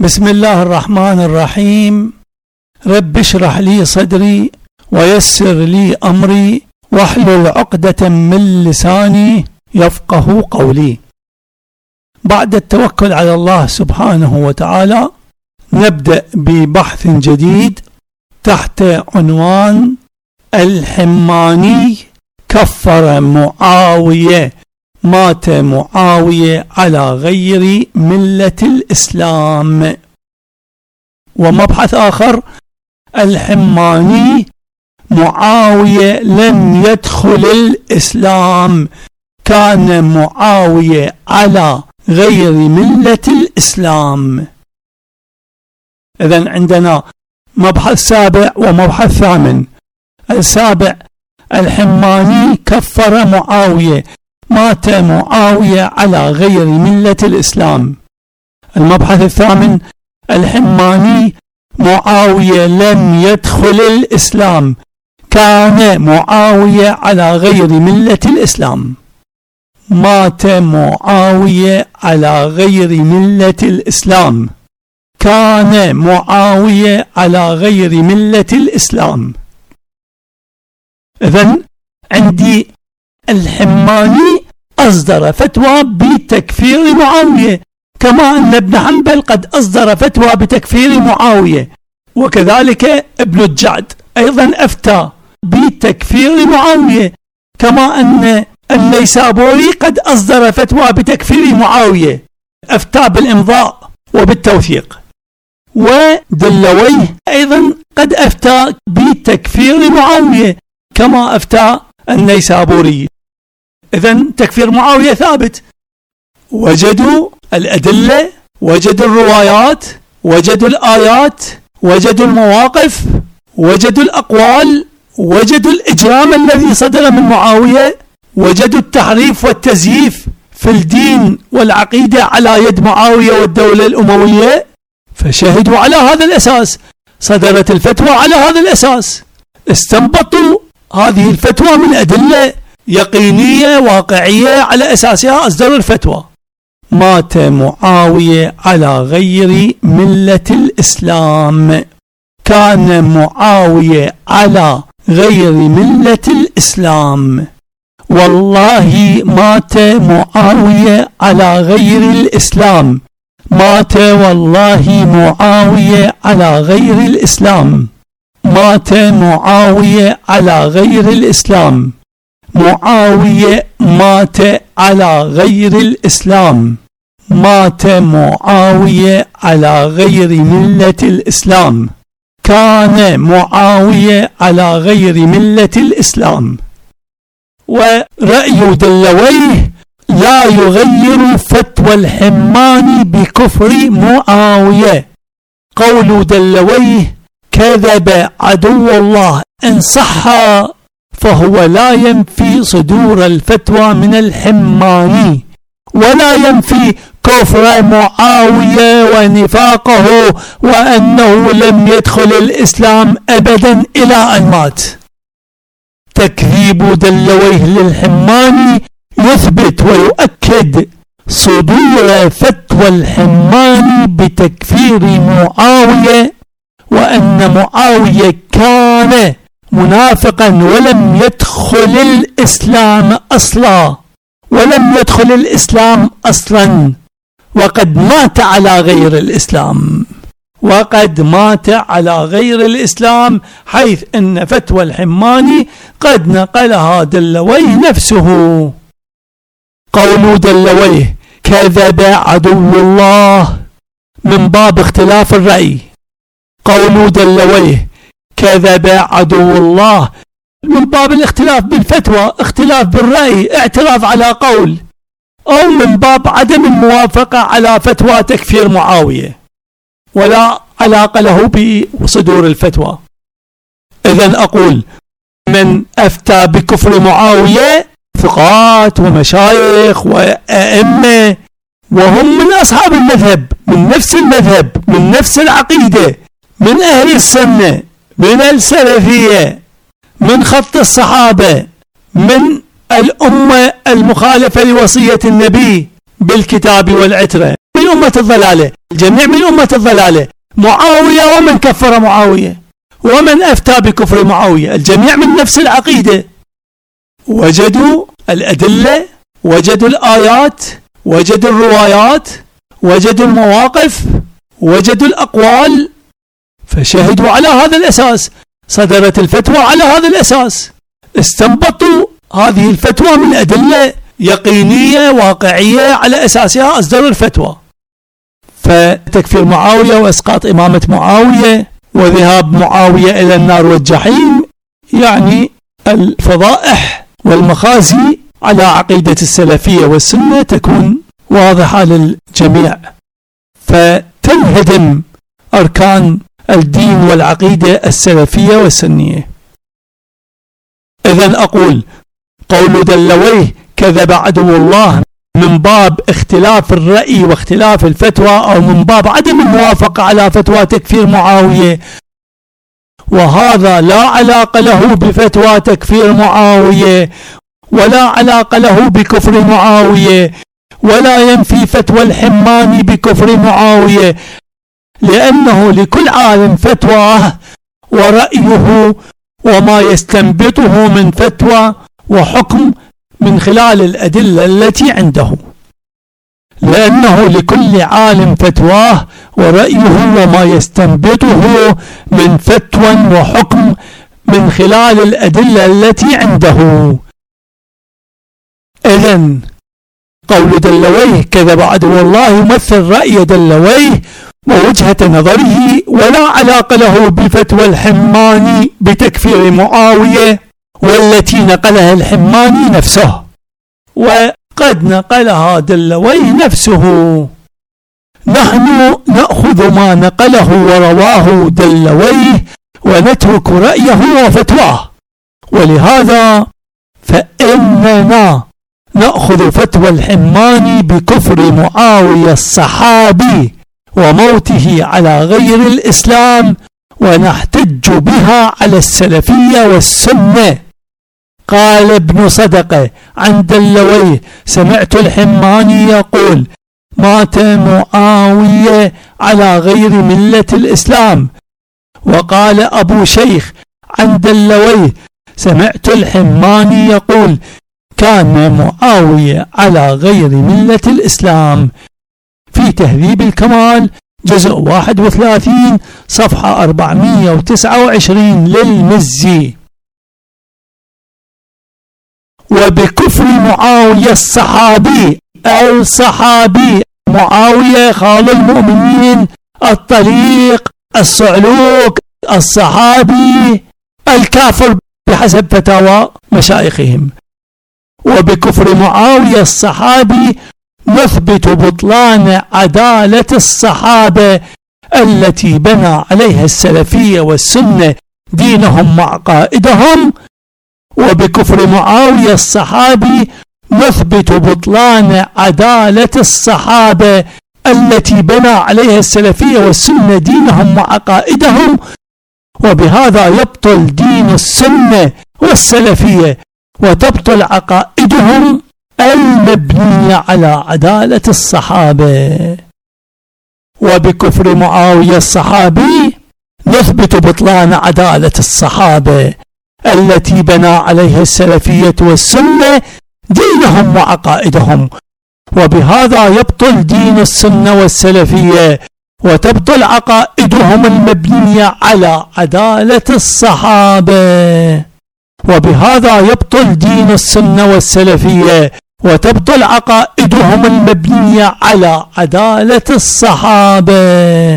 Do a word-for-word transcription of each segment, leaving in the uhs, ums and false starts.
بسم الله الرحمن الرحيم. رب اشرح لي صدري ويسر لي أمري واحلل عقدة من لساني يفقه قولي. بعد التوكل على الله سبحانه وتعالى نبدأ ببحث جديد تحت عنوان الحماني كفر معاوية، مات معاوية على غير ملة الإسلام. ومبحث آخر الحماني معاوية لم يدخل الإسلام، كان معاوية على غير ملة الإسلام. إذن عندنا مبحث سابع ومبحث ثامن. السابع الحماني كفر معاوية، مات معاوية على غير ملة الإسلام. المبحث الثامن الحماني معاوية لم يدخل الإسلام، كان معاوية على غير ملة الإسلام. مات معاوية على غير ملة الإسلام، كان معاوية على غير ملة الإسلام. إذن عندي الحماني أصدر فتوى بتكفير معاوية، كما أن ابن حنبل قد أصدر فتوى بتكفير معاوية، وكذلك ابن الجعد أيضا أفتى بتكفير معاوية، كما أن النيسابوري قد أصدر فتوى بتكفير معاوية، أفتى بالإمضاء وبالتوثيق. ودلويه أيضا قد أفتى بتكفير معاوية كما أفتى النيسابوري. إذن تكفير معاوية ثابت. وجدوا الأدلة، وجدوا الروايات، وجدوا الآيات، وجدوا المواقف، وجدوا الأقوال، وجدوا الإجرام الذي صدر من معاوية، وجدوا التحريف والتزييف في الدين والعقيدة على يد معاوية والدولة الأموية، فشهدوا على هذا الأساس، صدرت الفتوى على هذا الأساس، استنبطوا هذه الفتوى من أدلة يقينية واقعية، على أساسها أصدروا الفتوى. مات معاوية على غير ملة الإسلام، كان معاوية على غير ملة الإسلام. والله مات معاوية على غير الإسلام، مات والله معاوية على غير الإسلام، مات معاوية على غير الإسلام. معاوية مات على غير الإسلام، مات معاوية على غير ملة الإسلام، كان معاوية على غير ملة الإسلام. ورأي دلويه لا يغير فتوى الحماني بكفر معاوية. قول دلويه كذب عدو الله إن صح فهو لا ينفي صدور الفتوى من الحماني، ولا ينفي كفر معاوية ونفاقه وأنه لم يدخل الإسلام أبدا إلى أن مات. تكذيب دلويه للحماني يثبت ويؤكد صدور فتوى الحماني بتكفير معاوية، وأن معاوية كان منافقا ولم يدخل الإسلام أصلا، ولم يدخل الإسلام أصلا، وقد مات على غير الإسلام، وقد مات على غير الإسلام، حيث أن فتوى الحماني قد نقلها دلويه نفسه. قول دلويه كذب عدو الله من باب اختلاف الرأي. قول دلويه كذب عدو الله من باب الاختلاف بالفتوى، اختلاف بالرأي، اعتراف على قول، أو من باب عدم الموافقة على فتوى تكفير معاوية، ولا علاقة له بصدور الفتوى. إذن أقول من أفتى بكفر معاوية ثقات ومشايخ وأئمة، وهم من أصحاب المذهب، من نفس المذهب، من نفس العقيدة، من أهل السنة، من السلفية، من خط الصحابة، من الأمة المخالفة لوصية النبي بالكتاب والعترة، من أمة الضلالة، الجميع من أمة الضلالة. معاوية ومن كفر معاوية ومن أفتى بكفر معاوية، الجميع من نفس العقيدة. وجدوا الأدلة، وجدوا الآيات، وجدوا الروايات، وجدوا المواقف، وجدوا الأقوال، فشهدوا على هذا الأساس، صدرت الفتوى على هذا الأساس، استنبطوا هذه الفتوى من أدلة يقينية واقعية، على أساسها أصدروا الفتوى. فتكفير معاوية وإسقاط إمامة معاوية وذهاب معاوية إلى النار والجحيم يعني الفضائح والمخازي على عقيدة السلفية والسنة تكون واضحة للجميع، فتنهدم أركان الدين والعقيدة السلفية والسنية. إذن أقول قول دلويه كذب عدو الله من باب اختلاف الرأي واختلاف الفتوى، أو من باب عدم الموافقة على فتوى تكفير معاوية، وهذا لا علاقة له بفتوى تكفير معاوية ولا علاقة له بكفر معاوية، ولا ينفي فتوى الحماني بكفر معاوية، لأنه لكل عالم فتواه ورأيه وما يستنبطه من فتوى وحكم من خلال الأدلة التي عنده، لأنه لكل عالم فتواه ورأيه وما يستنبطه من فتوى وحكم من خلال الأدلة التي عنده. إذن قول دلويه كذب عدو الله يمثل رأي دلويه ووجهة نظره، ولا علاقة له بفتوى الحماني بتكفير معاوية، والتي نقلها الحماني نفسه، وقد نقلها دلويه نفسه. نحن نأخذ ما نقله ورواه دلويه ونترك رأيه وفتواه، ولهذا فإننا نأخذ فتوى الحماني بكفر معاوية الصحابي وموته على غير الإسلام، ونحتج بها على السلفية والسنة. قال ابن صدقة عن دلويه سمعت الحماني يقول مات معاوية على غير ملة الإسلام. وقال أبو شيخ عن دلويه سمعت الحماني يقول كان معاوية على غير ملة الإسلام، في تهذيب الكمال جزء واحد وثلاثين صفحة أربعمائة وتسعة وعشرين للمزي. وبكفر معاوية الصحابي الصحابي معاوية خال المؤمنين الطليق الصعلوك الصحابي الكافر بحسب فتاوى مشايخهم. وبكفر معاوية الصحابي نثبت بطلان عدالة الصحابة التي بنى عليها السلفية والسنة دينهم وعقائدهم. وبكفر معاوية الصحابي نثبت بطلان عدالة الصحابة التي بنى عليها السلفية والسنة دينهم وعقائدهم، وبهذا يبطل دين السنة والسلفية وتبطل عقائدهم المبنية على عدالة الصحابة. وبكفر معاوية الصحابي نثبت بطلان عدالة الصحابة التي بنى عليها السلفية والسنة دينهم وعقائدهم، وبهذا يبطل دين السنة والسلفية وتبطل عقائدهم المبنية على عدالة الصحابة. وبهذا يبطل دين السنة والسلفية وتبطل عقائدهم المبنية على عدالة الصحابة.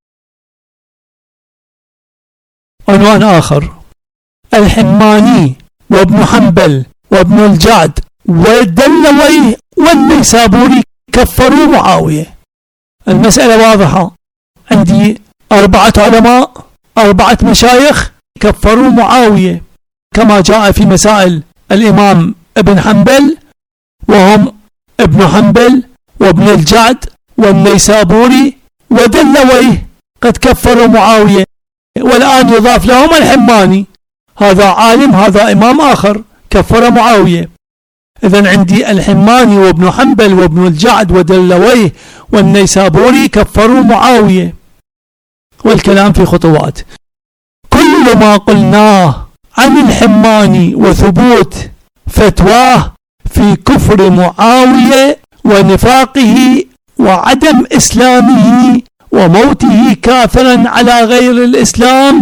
عنوان آخر: الحماني وابن حنبل وابن الجعد والدلوي والنيسابوري كفروا معاوية. المسألة واضحة، عندي أربعة علماء أربعة مشايخ كفروا معاوية كما جاء في مسائل الإمام ابن حنبل، وهم ابن حنبل وابن الجعد والنيسابوري ودلويه قد كفروا معاوية، والآن يضاف لهم الحماني، هذا عالم هذا إمام آخر كفر معاوية. إذن عندي الحماني وابن حنبل وابن الجعد ودلويه والنيسابوري كفروا معاوية، والكلام في خطوات. كل ما قلناه عن الحماني وثبوت فتواه في كفر معاوية ونفاقه وعدم إسلامه وموته كافرا على غير الإسلام،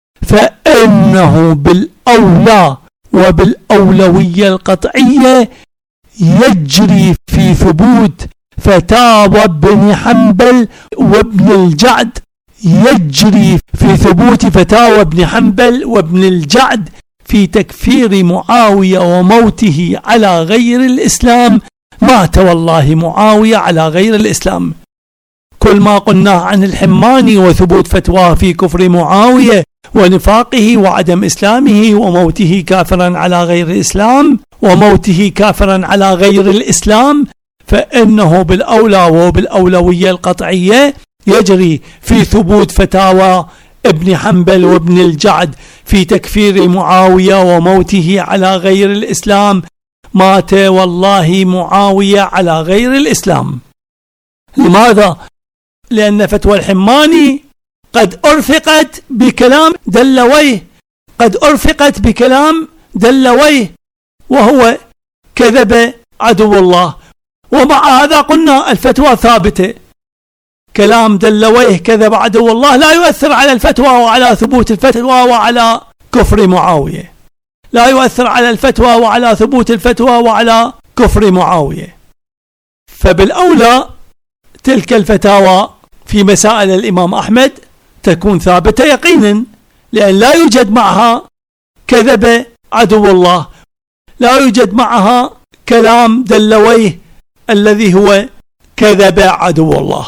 فإنه بالأولى وبالأولوية القطعية يجري في ثبوت فتاوى ابن حنبل وابن الجعد يجري في ثبوت فتاوى ابن حنبل وابن الجعد في تكفير معاوية وموته على غير الإسلام. مات والله معاوية على غير الإسلام. كل ما قلناه عن الحماني وثبوت فتواه في كفر معاوية ونفاقه وعدم إسلامه وموته كافرا على غير الإسلام وموته كافرا على غير الإسلام، فإنه بالأولى وبالأولوية القطعية يجري في ثبوت فتاوى ابن حنبل وابن الجعد في تكفير معاوية وموته على غير الإسلام. مات والله معاوية على غير الإسلام. لماذا؟ لأن فتوى الحماني قد أرفقت بكلام دلويه قد أرفقت بكلام دلويه وهو كذب عدو الله، ومع هذا قلنا الفتوى ثابتة. كلام دلويه كذب عدو الله لا يؤثر على الفتوى وعلى ثبوت الفتوى وعلى كفر معاوية، لا يؤثر على الفتوى وعلى ثبوت الفتوى وعلى كفر معاوية. فبالأولى تلك الفتاوى في مسائل الإمام أحمد تكون ثابتة يقينا، لأن لا يوجد معها كذب عدو الله، لا يوجد معها كلام دلويه الذي هو كذب عدو الله.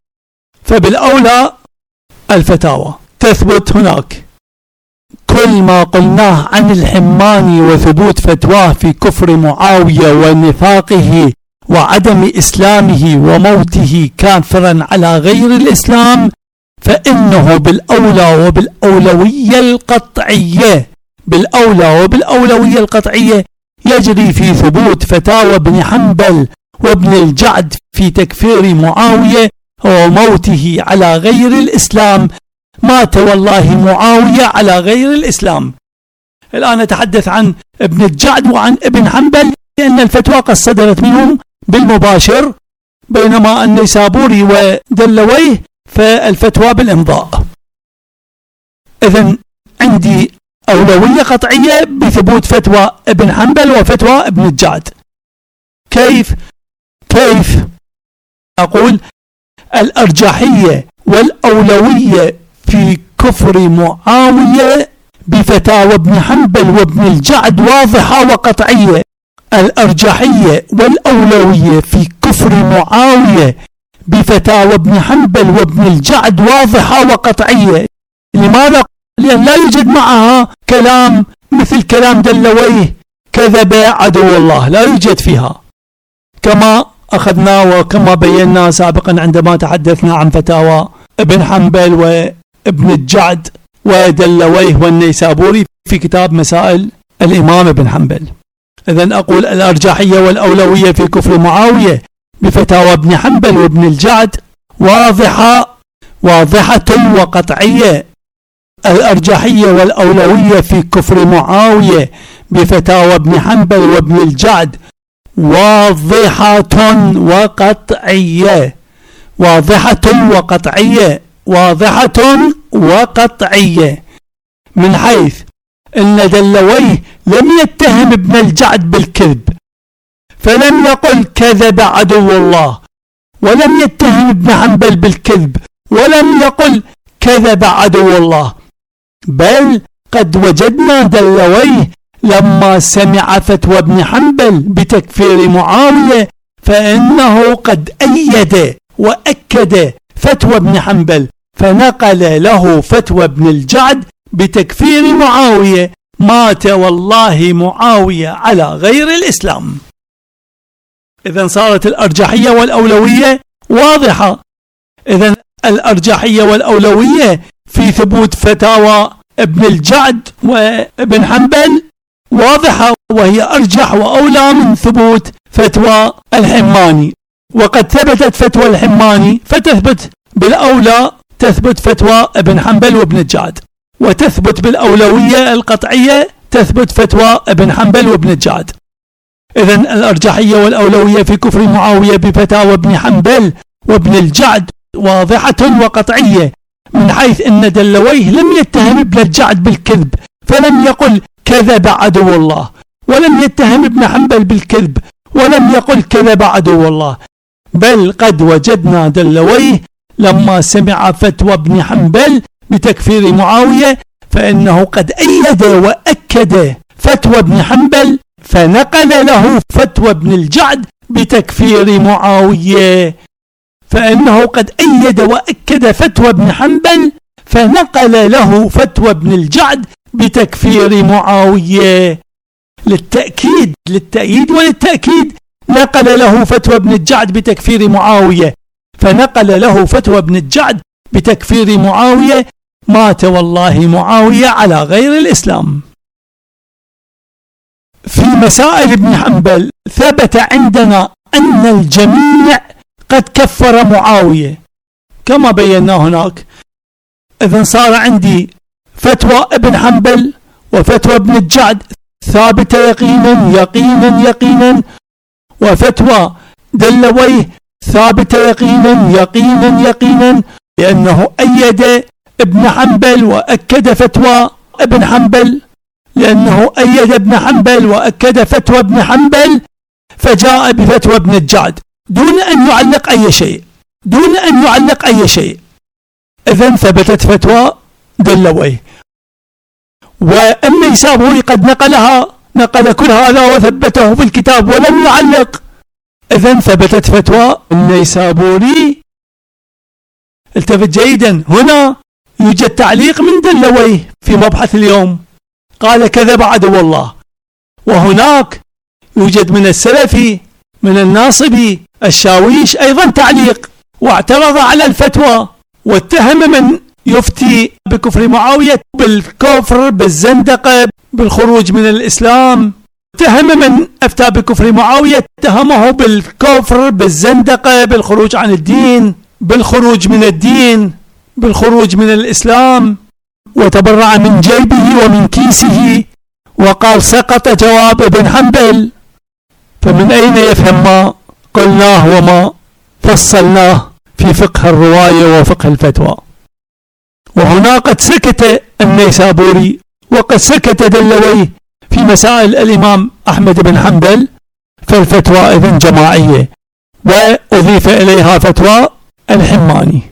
فبالأولى الفتاوى تثبت هناك. كل ما قلناه عن الحماني وثبوت فتواه في كفر معاوية ونفاقه وعدم إسلامه وموته كافرا على غير الإسلام، فإنه بالأولى وبالأولوية القطعية بالأولى وبالأولوية القطعية يجري في ثبوت فتاوى ابن حنبل وابن الجعد في تكفير معاوية وموته على غير الإسلام. مات والله معاوية على غير الإسلام. الآن نتحدث عن ابن الجعد وعن ابن حنبل لأن الفتوى قد صدرت منهم بالمباشر، بينما النيسابوري ودلويه فالفتوى بالإمضاء. إذن عندي أولوية قطعية بثبوت فتوى ابن حنبل وفتوى ابن الجعد. كيف؟ كيف؟ أقول الأرجحية والأولوية في كفر معاوية بفتاوى ابن حنبل وابن الجعد واضحة وقطعية. الأرجحية والأولوية في كفر معاوية بفتاوى ابن حنبل وابن الجعد واضحة وقطعية. لماذا؟ لأن لا يوجد معها كلام مثل كلام دلويه كذب عدو الله، لا يوجد فيها، كما أخذنا وكما بينا سابقا عندما تحدثنا عن فتاوى ابن حنبل وابن الجعد ودلويه والنيسابوري في كتاب مسائل الإمام ابن حنبل. إذن أقول الأرجحية والأولوية في كفر معاوية بفتاوى ابن حنبل وابن الجعد واضحة واضحة وقطعية. الأرجحية والأولوية في كفر معاوية بفتاوى ابن حنبل وابن الجعد واضحة وقطعية واضحة وقطعية واضحة وقطعية من حيث أن دلويه لم يتهم ابن الجعد بالكذب، فلم يقل كذب عدو الله، ولم يتهم ابن حنبل بالكذب، ولم يقل كذب عدو الله، بل قد وجدنا دلويه لما سمع فتوى ابن حنبل بتكفير معاوية فإنه قد أيد وأكد فتوى ابن حنبل، فنقل له فتوى ابن الجعد بتكفير معاوية. مات والله معاوية على غير الإسلام. إذن صارت الأرجحية والأولوية واضحة. إذن الأرجحية والأولوية في ثبوت فتاوى ابن الجعد وابن حنبل واضحة وهي أرجح وأولى من ثبوت فتوى الحماني. وقد ثبتت فتوى الحماني فتثبت بالأولى تثبت فتوى ابن حنبل وابن الجعد، وتثبت بالأولوية القطعية تثبت فتوى ابن حنبل وابن الجعد. إذن الأرجحية والأولوية في كفر معاوية بفتاوى ابن حنبل وابن الجعد واضحة وقطعية، من حيث أن دلويه لم يتهم ابن الجعد بالكذب، فلم يقل كذب عدو الله، ولم يتهم ابن حنبل بالكذب، ولم يقل كذب عدو الله، بل قد وجدنا دلويه لما سمع فتوى ابن حنبل بتكفير معاوية فإنه قد أيد وأكد فتوى ابن حنبل، فنقل له فتوى ابن الجعد بتكفير معاوية، فإنه قد أيد وأكد فتوى ابن حنبل فنقل له فتوى ابن الجعد بتكفير معاوية. للتأكيد للتأييد وللتأكيد نقل له فتوى ابن الجعد بتكفير معاوية، فنقل له فتوى ابن الجعد بتكفير معاوية. مات والله معاوية على غير الإسلام. في مسائل ابن حنبل ثبت عندنا أن الجميع قد كفر معاوية كما بينا هناك. إذن صار عندي فتوى ابن حنبل وفتوى ابن الجعد ثابتة يقينا يقينا يقينا، وفتوى دلويه ثابتة يقينا يقينا يقينا، لأنه أيد ابن حنبل وأكد فتوى ابن حنبل، لأنه أيد ابن حنبل وأكد فتوى ابن حنبل، فجاء بفتوى ابن الجعد دون أن يعلق أي شيء دون أن يعلق أي شيء. إذن ثبتت فتوى دلويه، والنيسابوري قد نقلها نقل كل هذا وثبته في الكتاب ولم يعلق. إذن ثبتت فتوى النيسابوري. التفت جيدا، هنا يوجد تعليق من دلويه في مبحث اليوم قال كذب عدو الله، وهناك يوجد من السلفي من الناصبي الشاويش أيضا تعليق واعترض على الفتوى، واتهم من يفتي بكفر معاوية بالكفر بالزندقة بالخروج من الإسلام، اتهم من أفتى بكفر معاوية اتهمه بالكفر بالزندقة بالخروج عن الدين بالخروج من الدين بالخروج من الإسلام، وتبرع من جيبه ومن كيسه وقال سقط جواب ابن حنبل. فمن أين يفهم ما قلناه وما فصلناه في فقه الرواية وفقه الفتوى؟ وهنا قد سكت النيسابوري وقد سكت دلويه في مسائل الإمام أحمد بن حنبل، فالفتوى إذن جماعية، وأضيف إليها فتوى الحماني.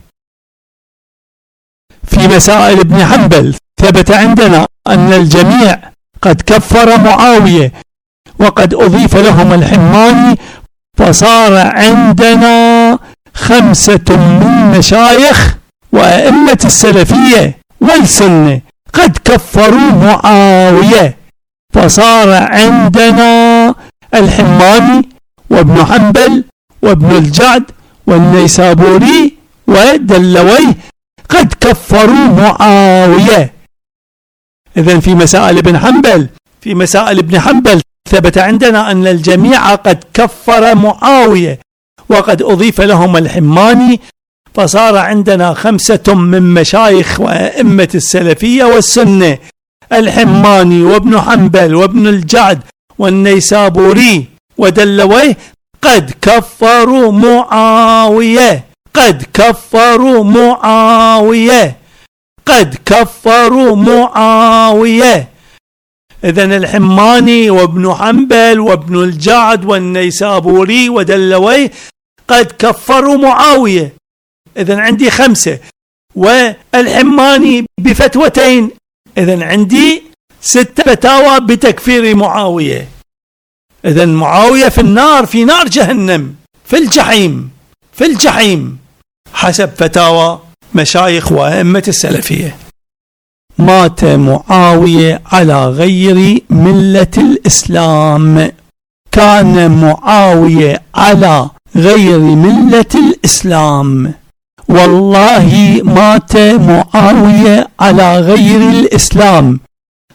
في مسائل ابن حنبل ثبت عندنا أن الجميع قد كفر معاوية وقد أضيف لهم الحماني، فصار عندنا خمسة من مشايخ وأئمة السلفية والسنة قد كفروا معاوية، فصار عندنا الحماني وابن حنبل وابن الجعد والنيسابوري ودلويه قد كفروا معاوية. إذن في مسائل ابن حنبل في مسائل ابن حنبل ثبت عندنا أن الجميع قد كفر معاوية وقد أضيف لهم الحماني، فصار عندنا خمسة من مشايخ وأئمة السلفية والسنة الحماني وابن حنبل وابن الجعد والنيسابوري ودلويه قد كفروا معاوية قد كفروا معاوية قد كفروا معاوية. إذن الحماني وابن حنبل وابن الجعد والنيسابوري ودلويه قد كفروا معاوية. إذن عندي خمسة، والحماني بفتوتين، إذن عندي ست فتاوى بتكفير معاوية. إذن معاوية في النار، في نار جهنم، في الجحيم في الجحيم حسب فتاوى مشايخ وأئمة السلفية. مات معاوية على غير ملة الإسلام. كان معاوية على غير ملة الإسلام. والله مات معاوية على غير الإسلام،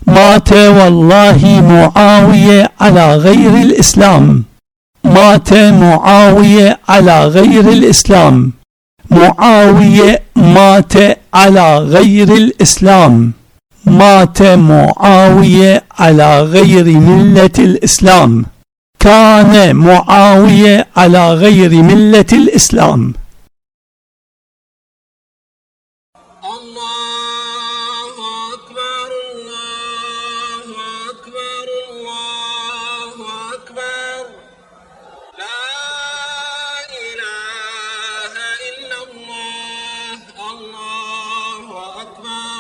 مات والله معاوية على غير الإسلام. مات معاوية على غير الإسلام. معاوية مات على غير الإسلام. مات معاوية على غير ملة الإسلام. كان معاوية على غير ملة الإسلام. الله أكبر الله أكبر الله أكبر لا إله إلا الله. الله أكبر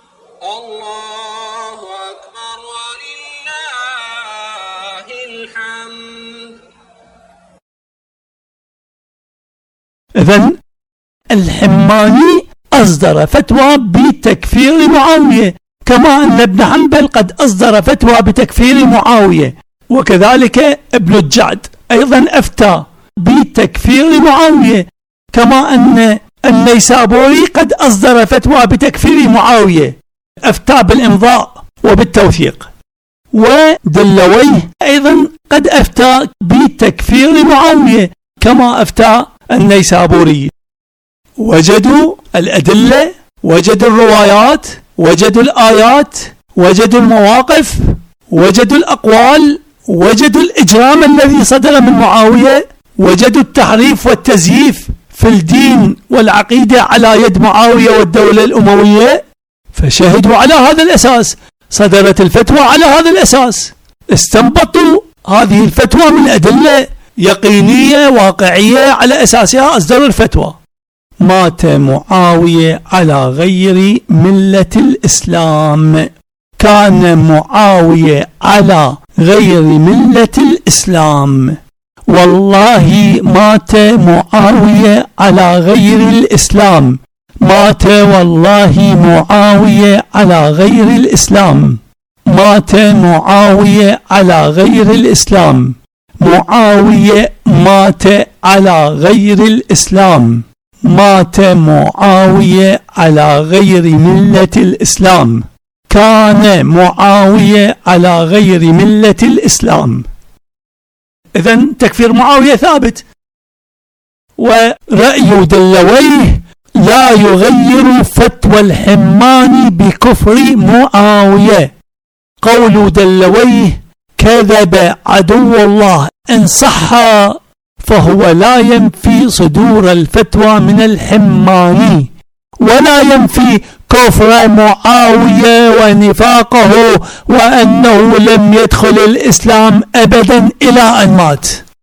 الله أكبر ولله الحمد. إذن الحماني أصدر فتوى بتكفير معاوية، كما أن ابن حنبل قد أصدر فتوى بتكفير معاوية، وكذلك ابن الجعد أيضا أفتى بتكفير معاوية، كما أن النيسابوري قد أصدر فتوى بتكفير معاوية، أفتى بالإمضاء وبالتوثيق. ودلويه أيضا قد أفتى بتكفير معاوية كما أفتى النيسابوري. وجدوا الأدلة، وجدوا الروايات، وجدوا الآيات، وجدوا المواقف، وجدوا الأقوال، وجدوا الإجرام الذي صدر من معاوية، وجدوا التحريف والتزييف في الدين والعقيدة على يد معاوية والدولة الأموية، فشهدوا على هذا الأساس، صدرت الفتوى على هذا الأساس، استنبطوا هذه الفتوى من أدلة يقينية واقعية على أساسها أصدروا الفتوى. مات معاوية على غير ملة الإسلام. كان معاوية على غير ملة الإسلام. والله مات معاوية على غير الإسلام. مات والله معاوية على غير الإسلام. مات معاوية على غير الإسلام. معاوية مات على غير الإسلام. مات معاوية على غير ملة الإسلام. كان معاوية على غير ملة الإسلام. إذن تكفير معاوية ثابت. ورأي دلويه لا يغير فتوى الحماني بكفر معاوية. قول دلويه كذب عدو الله إن صح فهو لا ينفي صدور الفتوى من الحماني، ولا ينفي كفر معاوية ونفاقه وأنه لم يدخل الإسلام أبدا إلى أن مات.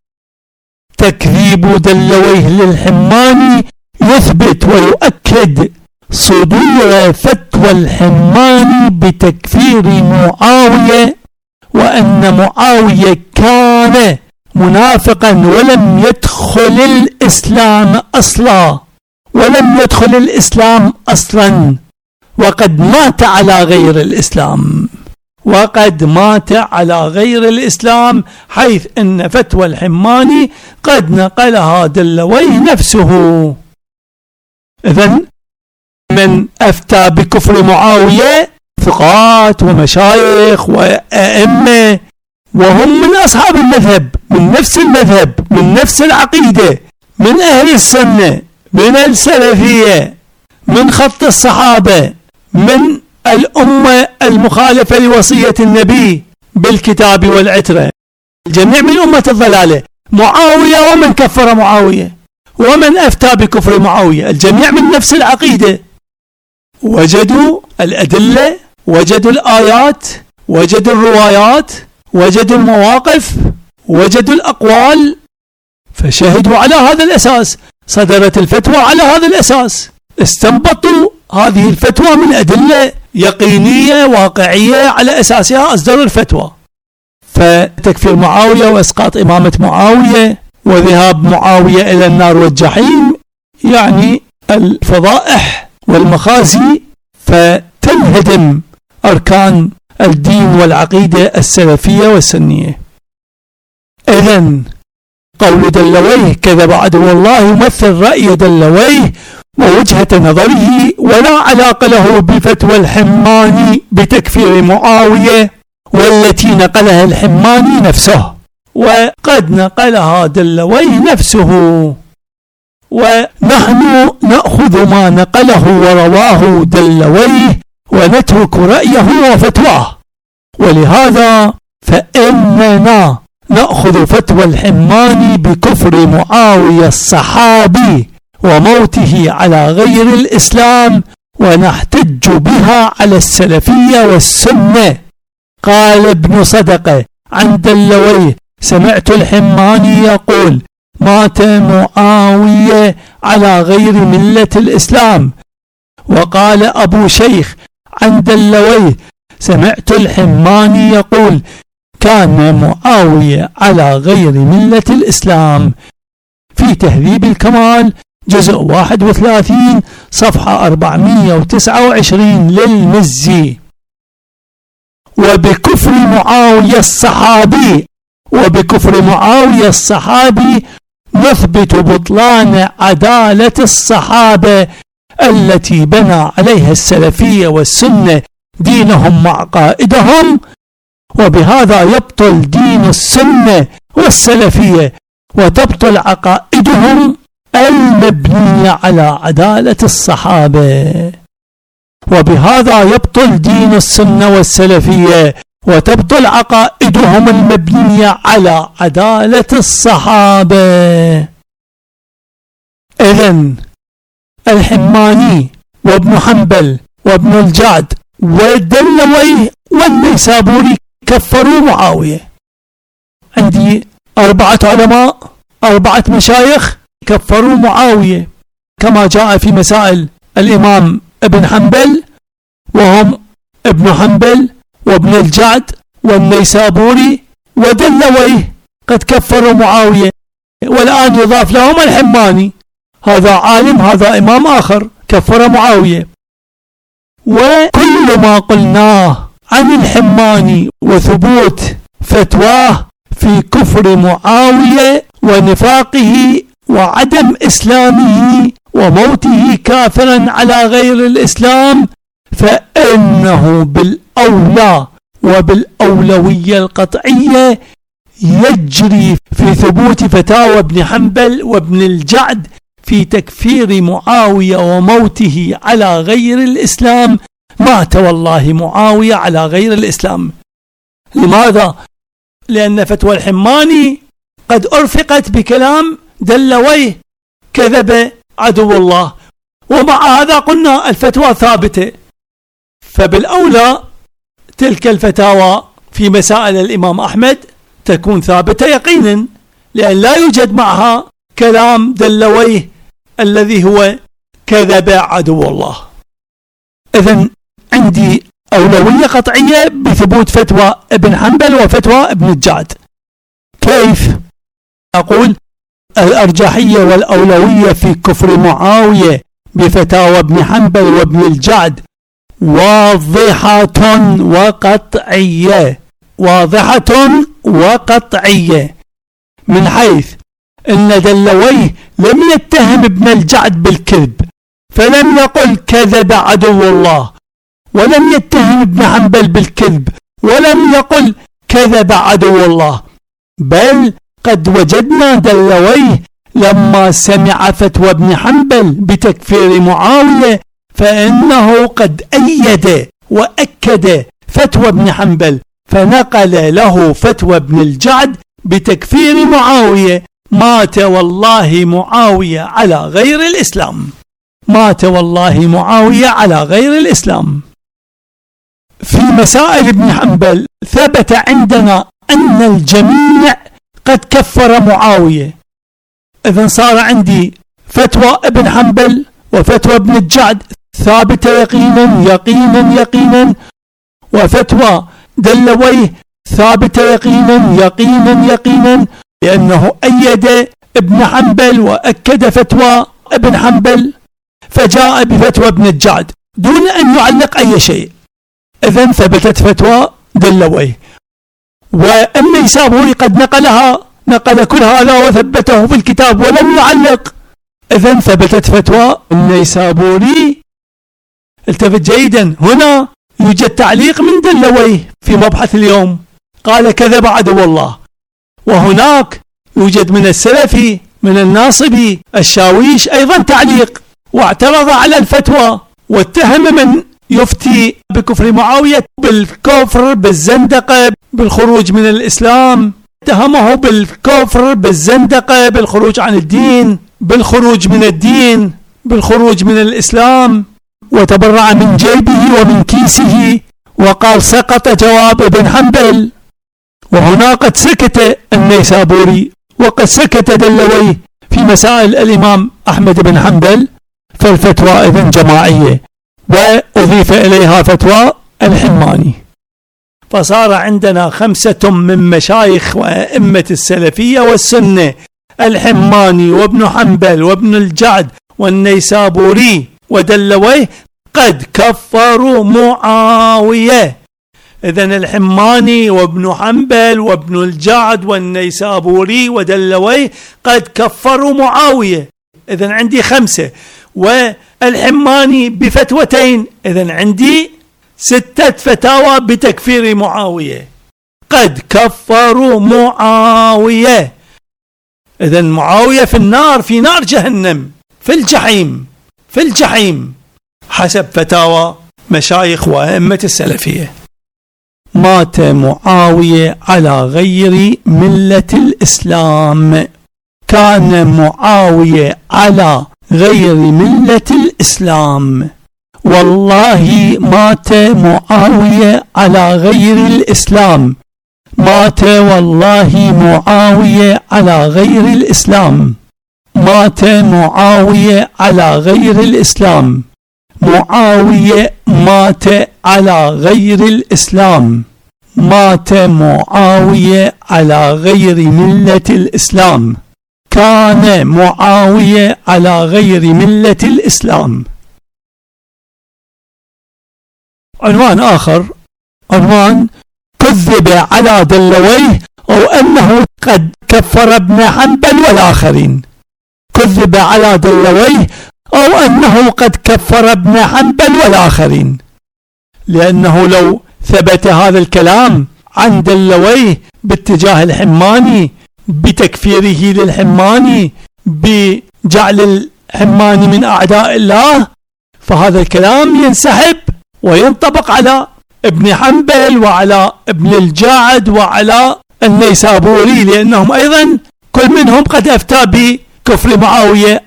تكذيب دلويه للحماني يثبت ويؤكد صدور فتوى الحماني بتكفير معاوية، وأن معاوية كان منافقا ولم يدخل الإسلام أصلا، ولم يدخل الإسلام أصلا، وقد مات على غير الإسلام. وقد مات على غير الإسلام، حيث أن فتوى الحماني قد نقلها دلويه نفسه. إذن من أفتى بكفر معاوية ثقات ومشايخ وأئمة، وهم من أصحاب المذهب، من نفس المذهب، من نفس العقيدة، من أهل السنة، من السلفية، من خط الصحابة، من الأمة المخالفة لوصية النبي بالكتاب والعترة، الجميع من أمة الضلالة. معاوية ومن كفر معاوية ومن أفتى بكفر معاوية، الجميع من نفس العقيدة. وجدوا الأدلة، وجدوا الآيات، وجدوا الروايات، وجدوا المواقف، وجدوا الأقوال، فشهدوا على هذا الأساس، صدرت الفتوى على هذا الأساس، استنبطوا هذه الفتوى من أدلة يقينية واقعية على أساسها أصدروا الفتوى. فتكفير معاوية وإسقاط إمامة معاوية وذهاب معاوية إلى النار والجحيم يعني الفضائح والمخازي، فتنهدم أركان الدين والعقيدة السلفية والسنية. إذن قول دلويه كذب عدو الله يمثل رأي دلويه ووجهة نظره، ولا علاقة له بفتوى الحماني بتكفير معاوية، والتي نقلها الحماني نفسه، وقد نقلها دلويه نفسه، ونحن نأخذ ما نقله ورواه دلويه ونترك رأيه وفتواه. ولهذا فإننا نأخذ فتوى الحماني بكفر معاوية الصحابي وموته على غير الإسلام، ونحتج بها على السلفية والسنة. قال ابن صدقة عن دلويه: سمعت الحماني يقول: مات معاوية على غير ملة الإسلام. وقال أبو شيخ عن دلويه: سمعت الحماني يقول: كان معاوية على غير ملة الإسلام. في تهذيب الكمال جزء واحد وثلاثين صفحة أربعمائة وتسعة وعشرين للمزي. وبكفر معاوية الصحابي وبكفر معاوية الصحابي نثبت بطلان عدالة الصحابة التي بنى عليها السلفية والسنة دينهم وعقائدهم، وبهذا يبطل دين السنة والسلفية وتبطل عقائدهم المبنية على عدالة الصحابة. وبهذا يبطل دين السنة والسلفية وتبطل عقائدهم المبنية على عدالة الصحابة. إذن الحماني وابن حنبل وابن الجعد والدلوي والنيسابوري كفروا معاوية. عندي أربعة علماء، أربعة مشايخ كفروا معاوية، كما جاء في مسائل الإمام ابن حنبل، وهم ابن حنبل وابن الجعد والنيسابوري ودلويه قد كفروا معاوية. والآن يضاف لهم الحماني، هذا عالم هذا إمام آخر كفر معاوية. وكل ما قلناه عن الحماني وثبوت فتواه في كفر معاوية ونفاقه وعدم إسلامه وموته كافرا على غير الإسلام، فإنه بالأولى وبالأولوية القطعية يجري في ثبوت فتاوى ابن حنبل وابن الجعد في تكفير معاوية وموته على غير الإسلام. مات والله معاوية على غير الإسلام. لماذا؟ لأن فتوى الحماني قد أرفقت بكلام دلويه: كذب عدو الله. ومع هذا قلنا الفتوى ثابتة، فبالأولى تلك الفتاوى في مسائل الإمام أحمد تكون ثابتة يقينا، لأن لا يوجد معها كلام دلويه الذي هو كذب عدو الله. إذن عندي أولوية قطعية بثبوت فتوى ابن حنبل وفتوى ابن الجعد. كيف؟ أقول الأرجحية والأولوية في كفر معاوية بفتاوى ابن حنبل وابن الجعد واضحة وقطعية، واضحة وقطعية، من حيث أن دلويه لم يتهم ابن الجعد بالكذب، فلم يقل كذب عدو الله، ولم يتهم ابن حنبل بالكذب، ولم يقل كذب عدو الله، بل قد وجدنا دلويه لما سمع فتوى ابن حنبل بتكفير معاوية فإنه قد أيد وأكد فتوى ابن حنبل، فنقل له فتوى ابن الجعد بتكفير معاوية. مات والله معاوية على غير الإسلام، مات والله معاوية على غير الإسلام. في مسائل ابن حنبل ثبت عندنا أن الجميع قد كفر معاوية. إذن صار عندي فتوى ابن حنبل وفتوى ابن الجعد ثابتة يقينا يقينا يقينا، وفتوى دلويه ثابتة يقينا يقينا يقينا، لأنه أيد ابن حنبل وأكد فتوى ابن حنبل، فجاء بفتوى ابن الجعد دون أن يعلق أي شيء. إذن ثبتت فتوى دلويه. والنيسابوري قد نقلها، نقل كل هذا وثبته في الكتاب ولم يعلق، إذن ثبتت فتوى النيسابوري. التفت جيدا، هنا يوجد تعليق من دلويه في مبحث اليوم، قال كذب عدو الله. وهناك يوجد من السلفي من الناصبي الشاويش أيضا تعليق، واعترض على الفتوى واتهم من يفتي بكفر معاوية بالكفر بالزندقة بالخروج من الإسلام، اتهمه بالكفر بالزندقة بالخروج عن الدين بالخروج من الدين بالخروج من الإسلام، وتبرع من جيبه ومن كيسه وقال سقط جواب ابن حنبل. وهنا قد سكت النيسابوري وقد سكت دلويه في مسائل الإمام أحمد بن حنبل، فالفتوى إذن جماعية، وأضيف إليها فتوى الحماني. فصار عندنا خمسة من مشايخ وأئمة السلفية والسنة، الحماني وابن حنبل وابن الجعد والنيسابوري ودلويه قد كفروا معاوية. إذن الحماني وابن حنبل وابن الجعد والنيسابوري ودلويه قد كفروا معاوية، إذن عندي خمسة، والحماني بفتوتين، إذن عندي ستة فتاوى بتكفير معاوية. قد كفروا معاوية، إذن معاوية في النار، في نار جهنم، في الجحيم، في الجحيم حسب فتاوى مشايخ وأئمة السلفية. مات معاوية على غير ملة الإسلام، كان معاوية على غير ملة الإسلام، والله مات معاوية على غير الإسلام، مات والله معاوية على غير الإسلام، مات معاوية على غير الإسلام، معاوية مات على غير الإسلام، مات معاوية على غير ملة الإسلام، كان معاوية على غير ملة الإسلام. عنوان آخر، عنوان كذب على دلويه أو أنه قد كفر ابن حنبل والآخرين. كذب على دلويه أو أنه قد كفر ابن حنبل والآخرين، لأنه لو ثبت هذا الكلام عن دلويه باتجاه الحماني بتكفيره للحماني بجعل الحماني من أعداء الله، فهذا الكلام ينسحب وينطبق على ابن حنبل وعلى ابن الجعد وعلى النيسابوري، لأنهم أيضا كل منهم قد أفتى بكفر معاوية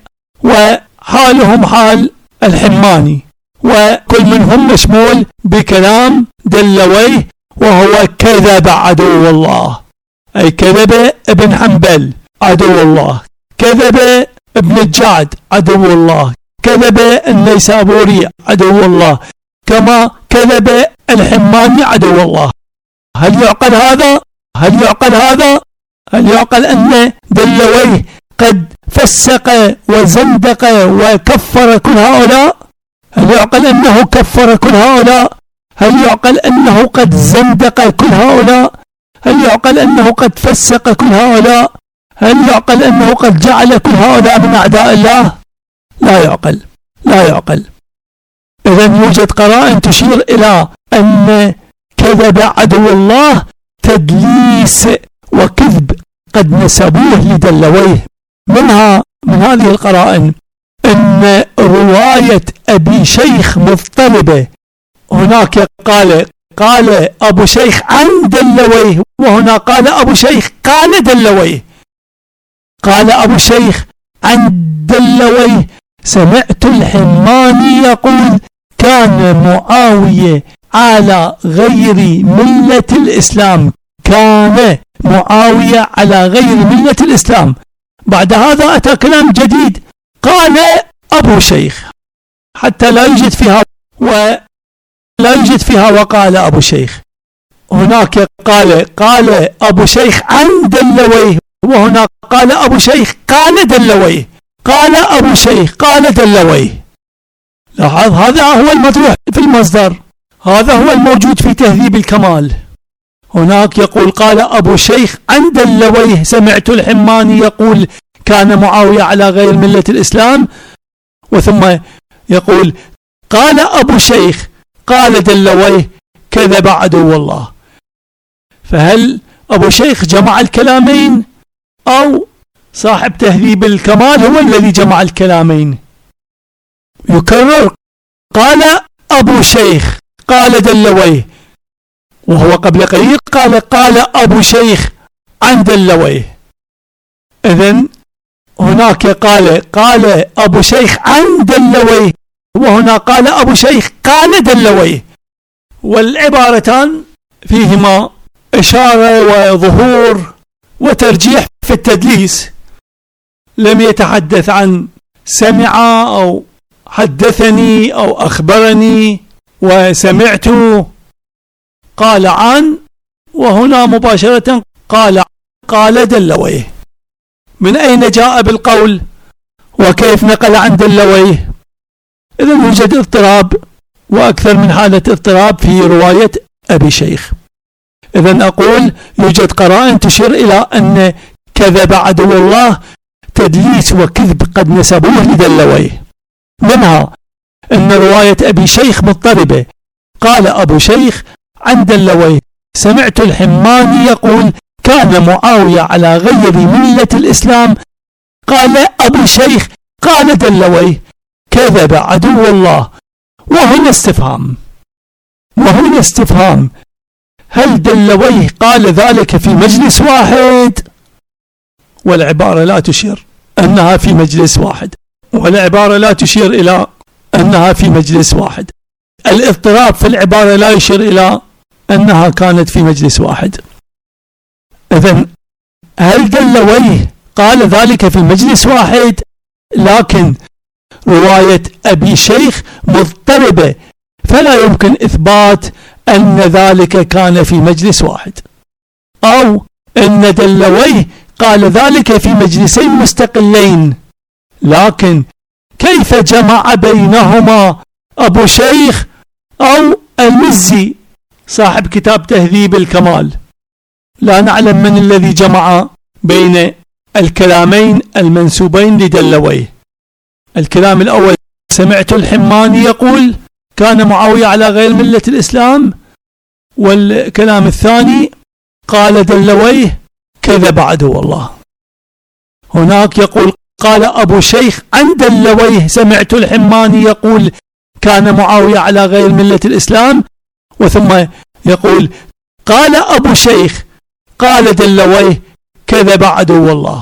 وحالهم حال الحماني، وكل منهم مشمول بكلام دلويه وهو كذب عدو الله، أي كذب ابن حنبل عدو الله، كذب ابن الجعد عدو الله، كذب النيسابوري عدو الله، كما كذب الحماني عدو الله. هل يعقل هذا؟ هل يعقل هذا؟ هل يعقل أن دلويه قد فسق وزندق وكفر كل هؤلاء؟ هل يعقل أنه كفر كل هؤلاء؟ هل يعقل أنه قد زندق كل هؤلاء؟ هل يعقل أنه قد فسق كل هؤلاء؟ هل يعقل أنه قد جعل كل هؤلاء من أعداء الله؟ لا يعقل، لا يعقل. إذن يوجد قرائن تشير إلى أن كذب عدو الله تدليس وكذب قد نسبوه لدلويه. منها من هذه القرائن أن رواية أبي شيخ مضطربة، هناك قال قال أبو شيخ عن دلويه، وهنا قال أبو شيخ قال دلويه. قال أبو شيخ عن دلويه سمعت الحماني يقول كان معاوية على غير ملة الإسلام، كان معاوية على غير ملة الإسلام. بعد هذا أتى كلام جديد، قال أبو شيخ، حتى لا يوجد فيها ولا يوجد فيها وقال أبو شيخ. هناك قال قال أبو شيخ عن دلويه، وهناك قال أبو شيخ قال دلويه، قال أبو شيخ قال دلويه. لاحظ، هذا هو المطروح في المصدر، هذا هو الموجود في تهذيب الكمال. هناك يقول قال أبو شيخ عن دلويه سمعت الحماني يقول كان معاوية على غير ملة الإسلام، وثم يقول قال أبو شيخ قال دلويه كذب عدو الله. فهل أبو شيخ جمع الكلامين أو صاحب تهذيب الكمال هو الذي جمع الكلامين؟ يكرر قال أبو شيخ قال دلويه، وهو قبل قليل قال قال أبو شيخ عن دلويه. إذن هناك قال قال أبو شيخ عن دلويه، وهنا قال أبو شيخ قال دلويه، والعبارتان فيهما إشارة وظهور وترجيح في التدليس. لم يتحدث عن سمع أو حدثني أو أخبرني وسمعت، قال عن، وهنا مباشرة قال قال دلويه. من أين جاء بالقول وكيف نقل عن دلويه؟ إذن يوجد اضطراب وأكثر من حالة اضطراب في رواية أبي شيخ. إذن أقول يوجد قرائن تشير إلى أن كذب عدو الله تدليس وكذب قد نسبوه لدلويه. منها أن رواية أبي شيخ مضطربة، قال أبو شيخ عن دلويه سمعت الحماني يقول كان معاوية على غير ملة الإسلام، قال أبو شيخ قال دلويه كذب عدو الله. وهنا استفهام وهنا استفهام هل دلويه قال ذلك في مجلس واحد؟ والعبارة لا تشير أنها في مجلس واحد، والعبارة لا تشير إلى أنها في مجلس واحد. الاضطراب في العبارة لا يشير إلى أنها كانت في مجلس واحد. إذن هل دلويه قال ذلك في مجلس واحد؟ لكن رواية أبي شيخ مضطربة، فلا يمكن إثبات أن ذلك كان في مجلس واحد، أو أن دلويه قال ذلك في مجلسين مستقلين. لكن كيف جمع بينهما أبو شيخ أو المزي صاحب كتاب تهذيب الكمال؟ لا نعلم من الذي جمع بين الكلامين المنسوبين لدلويه. الكلام الأول سمعت الحماني يقول كان معاوية على غير ملة الإسلام، والكلام الثاني قال دلويه كذب عدو الله. هناك يقول قال أبو شيخ عن دلويه سمعت الحماني يقول كان معاوية على غير ملة الإسلام، وثم يقول قال أبو شيخ قال دلويه كذب عدو الله.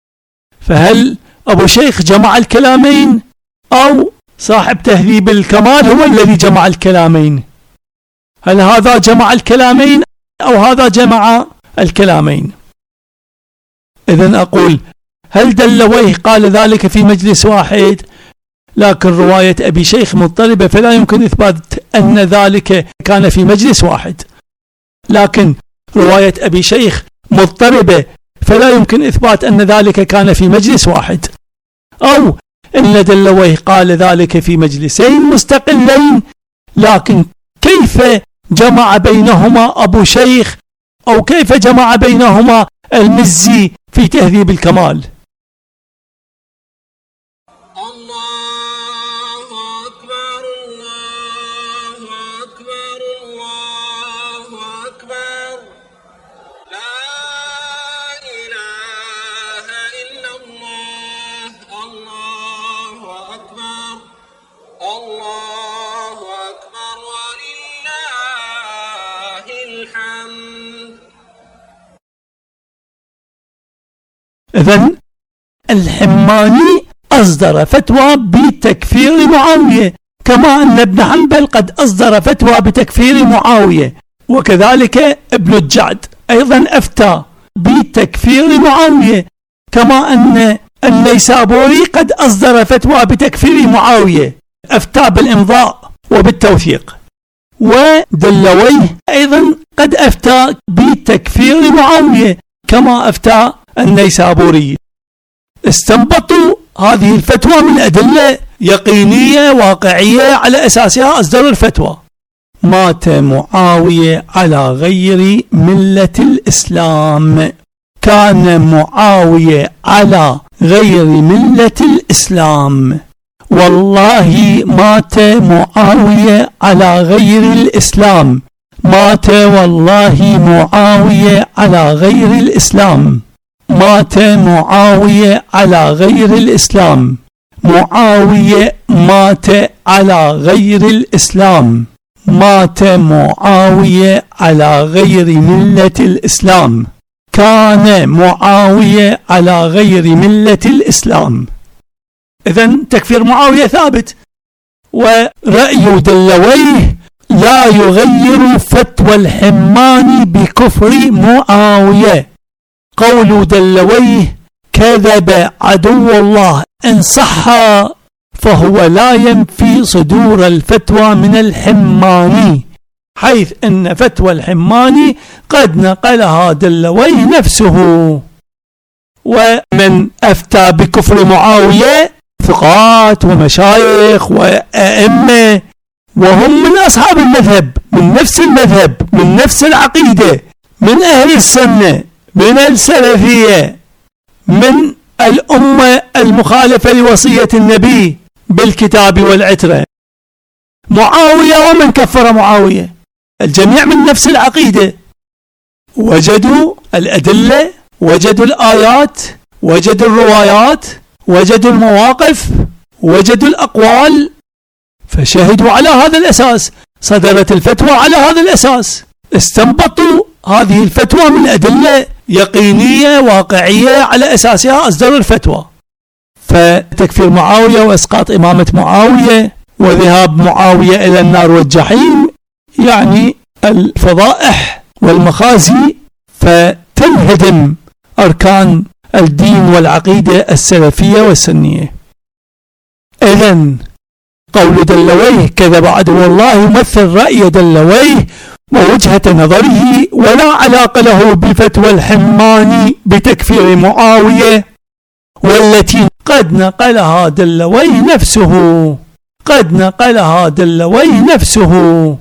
فهل أبو شيخ جمع الكلامين أو صاحب تهذيب الكمال هو الذي جمع الكلامين؟ هل هذا جمع الكلامين أو هذا جمع الكلامين؟ إذن أقول هل دلويه قال ذلك في مجلس واحد؟ لكن رواية أبي شيخ مضطربة، فلا يمكن إثبات أن ذلك كان في مجلس واحد. لكن رواية أبي شيخ مضطربة، فلا يمكن إثبات أن ذلك كان في مجلس واحد، أو أن دلويه قال ذلك في مجلسين مستقلين. لكن كيف جمع بينهما أبو شيخ أو كيف جمع بينهما المزي في تهذيب الكمال؟ الله أكبر الله أكبر الله أكبر لا إله إلا الله الله أكبر الله أكبر ولله الحمد. إذن الحماني أصدر فتوى بتكفير معاوية، كما أن ابن حنبل قد أصدر فتوى بتكفير معاوية، وكذلك ابن الجعد أيضا أفتى بتكفير معاوية، كما أن النيسابوري قد أصدر فتوى بتكفير معاوية، أفتى بالإمضاء وبالتوثيق. ودلويه أيضا قد أفتى بتكفير معاوية كما أفتى النيسابوري. استنبطوا هذه الفتوى من أدلة يقينية واقعية على أساسها أصدروا الفتوى. مات معاوية على غير ملة الإسلام، كان معاوية على غير ملة الإسلام. والله مات معاوية على غير الإسلام، مات والله معاوية على غير الإسلام، مات معاوية على غير الإسلام، معاوية مات على غير الإسلام، مات معاوية على غير ملة الإسلام، كان معاوية على غير ملة الإسلام. إذن تكفير معاوية ثابت، ورأي دلويه لا يغير فتوى الحماني بكفر معاوية. قول دلويه كذب عدو الله إن صح فهو لا ينفي صدور الفتوى من الحماني، حيث أن فتوى الحماني قد نقلها دلويه نفسه. ومن أفتى بكفر معاوية ثقات ومشايخ وأئمة، وهم من أصحاب المذهب، من نفس المذهب، من نفس العقيدة، من أهل السنة، من السلفية، من الأمة المخالفة لوصية النبي بالكتاب والعترة. معاوية ومن كفر معاوية، الجميع من نفس العقيدة، وجدوا الأدلة، وجدوا الآيات، وجدوا الروايات، وجدوا المواقف، وجدوا الأقوال، فشهدوا على هذا الأساس، صدرت الفتوى على هذا الأساس، استنبطوا هذه الفتوى من أدلة يقينية واقعية، على أساسها أصدروا الفتوى. فتكفير معاوية وإسقاط إمامة معاوية وذهاب معاوية إلى النار والجحيم يعني الفضائح والمخازي، فتنهدم أركان الدين والعقيدة السلفية والسنية. إذن قول دلويه كذب عدو الله يمثل رأي دلويه ووجهة نظره، ولا علاقة له بفتوى الحماني بتكفير معاوية، والتي قد نقلها دلويه نفسه، قد نقلها دلويه نفسه.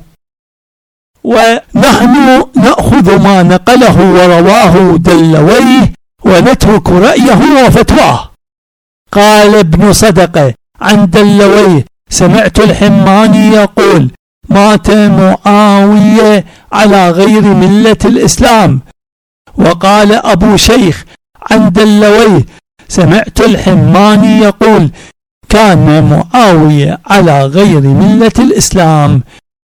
ونحن نأخذ ما نقله ورواه دلويه ونترك رأيه وفتواه. قال ابن صدقة عن دلويه سمعت الحماني يقول مات معاوية على غير ملة الإسلام. وقال أبو شيخ عن دلويه سمعت الحماني يقول كان معاوية على غير ملة الإسلام.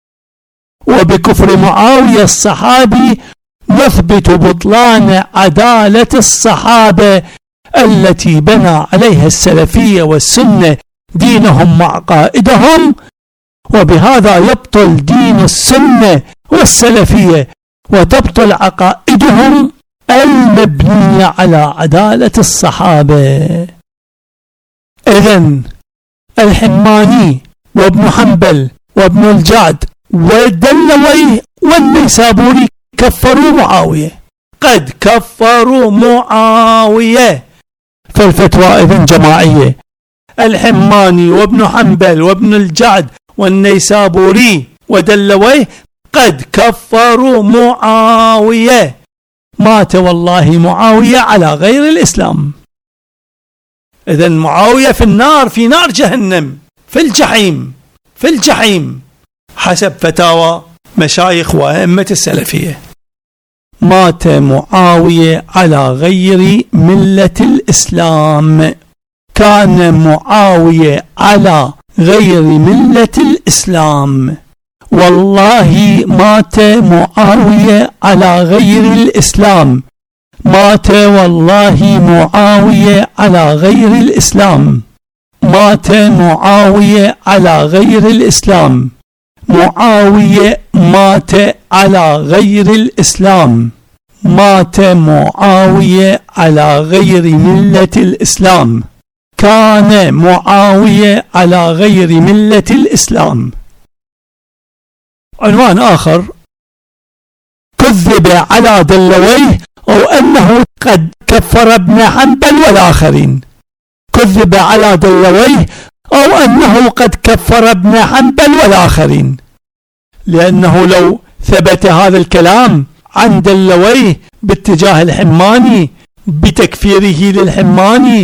وبكفر معاوية الصحابي نثبت بطلان عدالة الصحابة التي بنى عليها السلفية والسنة دينهم وعقائدهم، وبهذا يبطل دين السنة والسلفية وتبطل عقائدهم المبنية على عدالة الصحابة. إذن الحماني وابن حنبل وابن الجعد والدلوي والنيسابوري كفروا معاوية، قد كفروا معاوية، فالفتوى إذن جماعية. الحماني وابن حنبل وابن الجعد والنيسابوري ودلويه قد كفروا معاوية، مات والله معاوية على غير الإسلام. إذن معاوية في النار، في نار جهنم، في الجحيم، في الجحيم حسب فتاوى مشايخ وأئمة السلفية. مات معاوية على غير ملة الإسلام، كان معاوية على غير ملة الإسلام. والله مات معاوية على غير الإسلام، مات والله معاوية على غير الإسلام، مات معاوية على غير الإسلام، معاوية مات على غير الإسلام، مات معاوية على غير ملة الإسلام، كان معاوية على غير ملة الإسلام. عنوان آخر: كذب على دلويه أو أنه قد كفر ابن حنبل والآخرين. كذب على دلويه أو أنه قد كفر ابن حنبل والآخرين، لأنه لو ثبت هذا الكلام عن دلويه باتجاه الحماني بتكفيره للحماني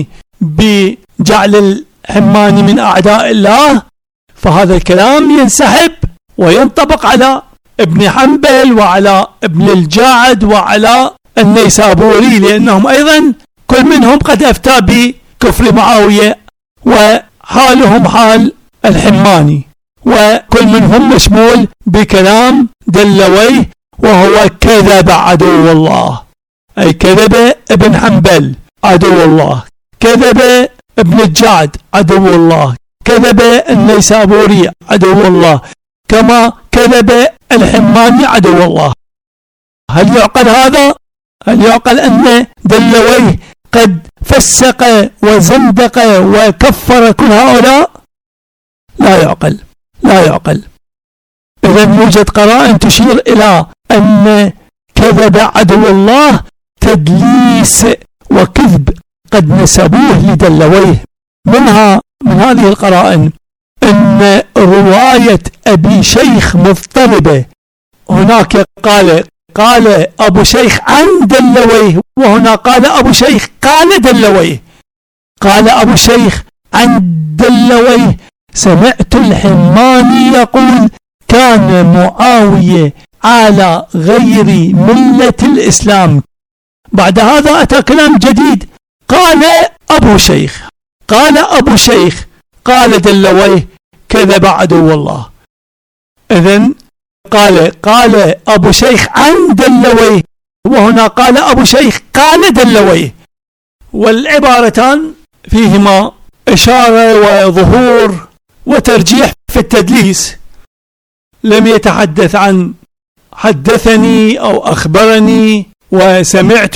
بجعل الحماني من أعداء الله، فهذا الكلام ينسحب وينطبق على ابن حنبل وعلى ابن الجاعد وعلى النيسابوري، لأنهم أيضا كل منهم قد أفتى بكفر معاوية وحالهم حال الحماني، وكل منهم مشمول بكلام دلويه وهو كذب عدو الله، أي كذب ابن حنبل عدو الله، كذب ابن الجعد عدو الله، كذب النيسابوري عدو الله، كما كذب الحماني عدو الله. هل يعقل هذا؟ هل يعقل أن دلويه قد فسق وزندق وكفر كل هؤلاء؟ لا يعقل، لا يعقل. إذن يوجد قرائن تشير إلى أن كذب عدو الله تدليس وكذب قد نسبوه لدلويه. منها من هذه القرائن أن رواية أبي شيخ مضطربة، هناك قال قال أبو شيخ عن دلويه، وهنا قال أبو شيخ قال دلويه. قال أبو شيخ عن دلويه: سمعت الحماني يقول كان معاوية على غير ملة الإسلام. بعد هذا أتى كلام جديد، قال أبو شيخ قال أبو شيخ قال دلويه كذب عدو الله. إذن قال قال أبو شيخ عن دلويه، وهنا قال أبو شيخ قال دلويه، والعبارتان فيهما إشارة وظهور وترجيح في التدليس. لم يتحدث عن حدثني أو أخبرني وسمعت.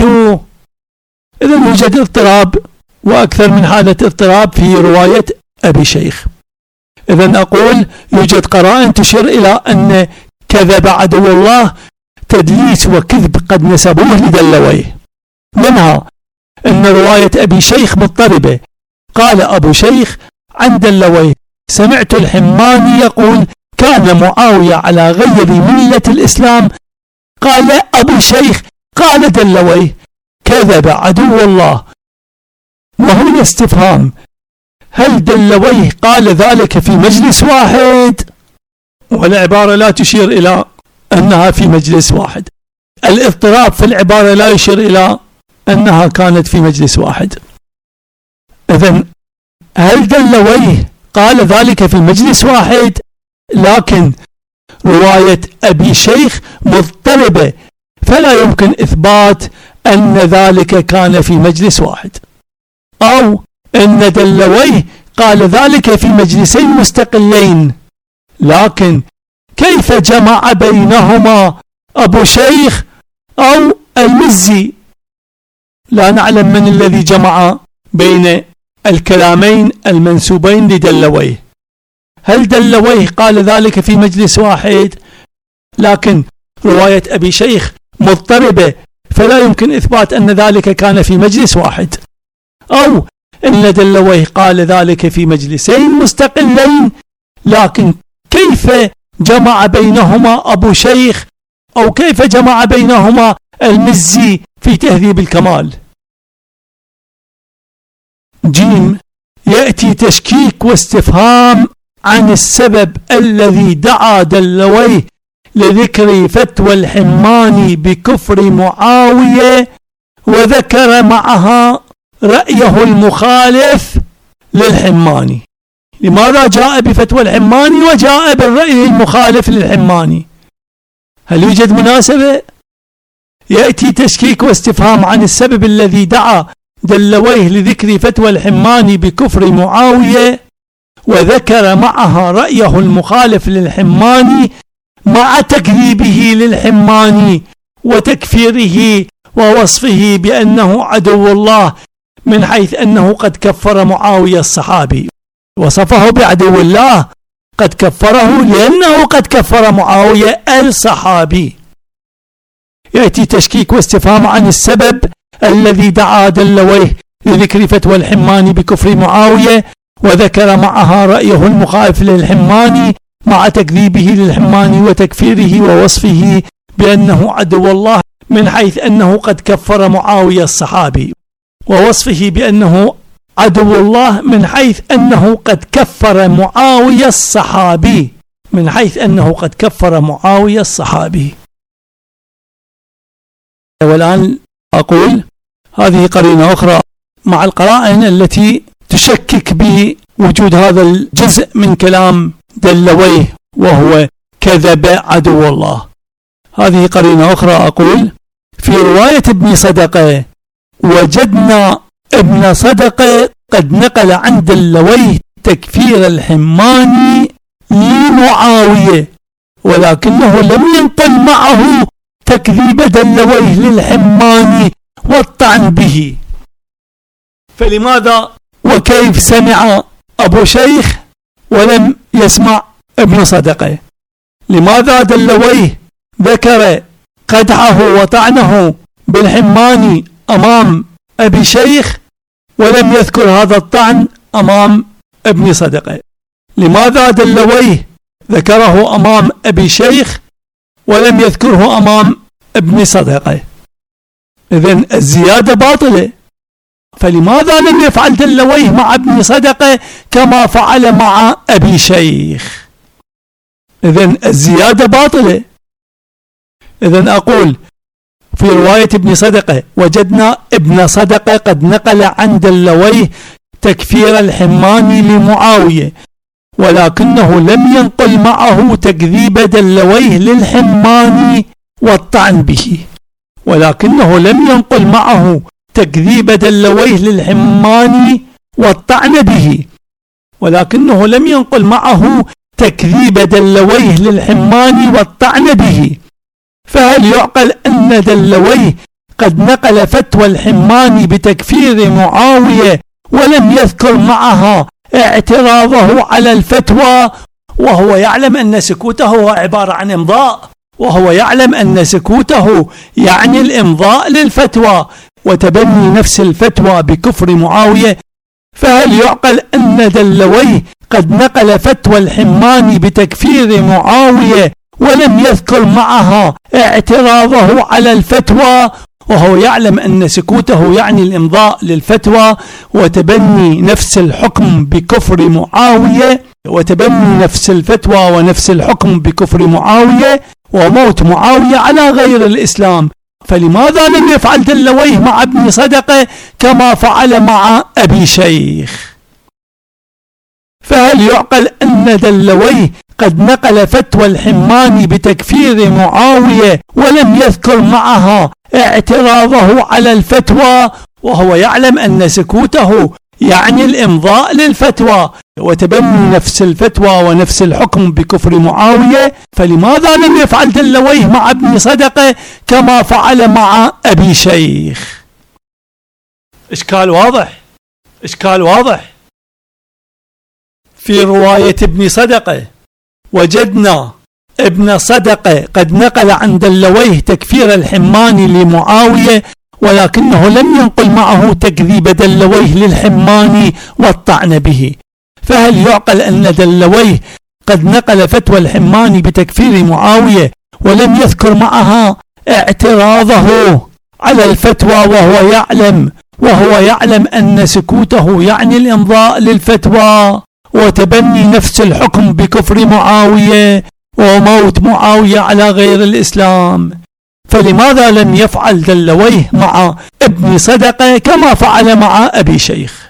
إذن يوجد اضطراب وأكثر من حالة اضطراب في رواية أبي شيخ. إذن أقول يوجد قرائن تشير إلى أن كذب عدو الله تدليس وكذب قد نسبوه لدلويه. منها أن رواية أبي شيخ مضطربة، قال أبو شيخ عن دلويه: سمعت الحماني يقول كان معاوية على غير ملة الإسلام. قال أبو شيخ قال دلويه كذب عدو الله. وهنا استفهام: هل دلويه قال ذلك في مجلس واحد؟ والعبارة لا تشير إلى أنها في مجلس واحد. الاضطراب في العبارة لا يشير إلى أنها كانت في مجلس واحد. إذن هل دلويه قال ذلك في مجلس واحد؟ لكن رواية أبي شيخ مضطربة، فلا يمكن إثبات أن ذلك كان في مجلس واحد، أو أن دلويه قال ذلك في مجلسين مستقلين. لكن كيف جمع بينهما أبو شيخ أو المزي؟ لا نعلم من الذي جمع بين الكلامين المنسوبين لدلويه. هل دلويه قال ذلك في مجلس واحد؟ لكن رواية أبي شيخ مضطربة، فلا يمكن إثبات أن ذلك كان في مجلس واحد، أو أن دلويه قال ذلك في مجلسين مستقلين. لكن كيف جمع بينهما أبو شيخ، أو كيف جمع بينهما المزي في تهذيب الكمال؟ جيم، يأتي تشكيك واستفهام عن السبب الذي دعا دلويه لذكر فتوى الحماني بكفر معاوية، وذكر معها رأيه المخالف للحماني. لماذا جاء بفتوى الحماني وجاء بالرأي المخالف للحماني؟ هل يوجد مناسبة؟ يأتي تشكيك واستفهام عن السبب الذي دعا دلويه لذكر فتوى الحماني بكفر معاوية، وذكر معها رأيه المخالف للحماني، مع تكذيبه للحماني وتكفيره ووصفه بأنه عدو الله، من حيث أنه قد كفر معاوية الصحابي. وصفه بعدو الله، قد كفره لأنه قد كفر معاوية الصحابي. يأتي تشكيك واستفهام عن السبب الذي دعا دلويه لذكر فتوى الحماني بكفر معاوية، وذكر معها رأيه المخالف للحماني، مع تكذيبه للحماني وتكفيره ووصفه بأنه عدو الله، من حيث أنه قد كفر معاوية الصحابي، ووصفه بأنه عدو الله من حيث أنه قد كفر معاوية الصحابي، من حيث أنه قد كفر معاوية الصحابي. والآن أقول هذه قرينة أخرى مع القرائن التي تشكك بوجود هذا الجزء من كلام دلويه وهو كذب عدو الله. هذه قرينة أخرى أقول في رواية ابن صدقة وجدنا ابن صدقة قد نقل عن دلويه تكفير الحماني لمعاوية ولكنه لم ينقل معه تكذيب دلويه للحماني والطعن به. فلماذا وكيف سمع أبو شيخ ولم يسمع ابن صدقة؟ لماذا دلويه ذكر قدحه وطعنه بالحماني أمام أبي شيخ ولم يذكر هذا الطعن أمام ابن صدقة؟ لماذا دلويه ذكره أمام أبي شيخ ولم يذكره أمام ابن صدقة؟ إذن الزيادة باطلة. فلماذا لم يفعل دلويه مع ابن صدقة كما فعل مع أبي شيخ؟ إذن الزيادة باطلة. إذن أقول في رواية ابن صدقة وجدنا ابن صدقة قد نقل عن دلويه تكفير الحماني لمعاوية ولكنه لم ينقل معه تكذيب دلويه للحماني والطعن به ولكنه لم ينقل معه تكذيب دلويه للحماني والطعن به ولكنه لم ينقل معه تكذيب دلويه للحماني والطعن به. فهل يعقل أن دلويه قد نقل فتوى الحماني بتكفير معاوية ولم يذكر معها اعتراضه على الفتوى وهو يعلم أن سكوته هو عبارة عن إمضاء وهو يعلم أن سكوته يعني الإمضاء للفتوى وتبني نفس الفتوى بكفر معاوية؟ فهل يعقل أن دلويه قد نقل فتوى الحماني بتكفير معاوية ولم يذكر معها اعتراضه على الفتوى وهو يعلم أن سكوته يعني الإمضاء للفتوى وتبني نفس الحكم بكفر معاوية وتبني نفس الفتوى ونفس الحكم بكفر معاوية وموت معاوية على غير الإسلام؟ فلماذا لم يفعل دلويه مع ابن صدقة كما فعل مع أبي شيخ؟ فهل يعقل أن دلويه قد نقل فتوى الحماني بتكفير معاوية ولم يذكر معها اعتراضه على الفتوى وهو يعلم أن سكوته يعني الإمضاء للفتوى وتبني نفس الفتوى ونفس الحكم بكفر معاوية؟ فلماذا لم يفعل دلويه مع ابن صدقة كما فعل مع أبي شيخ؟ إشكال واضح، إشكال واضح. في رواية ابن صدقة وجدنا ابن صدقة قد نقل عن دلويه تكفير الحماني لمعاوية ولكنه لم ينقل معه تكذيب دلويه للحماني والطعن به. فهل يعقل أن دلويه قد نقل فتوى الحماني بتكفير معاوية ولم يذكر معها اعتراضه على الفتوى وهو يعلم وهو يعلم أن سكوته يعني الإمضاء للفتوى وتبني نفس الحكم بكفر معاوية وموت معاوية على غير الإسلام؟ فلماذا لم يفعل دلويه مع ابن صدقة كما فعل مع أبي شيخ؟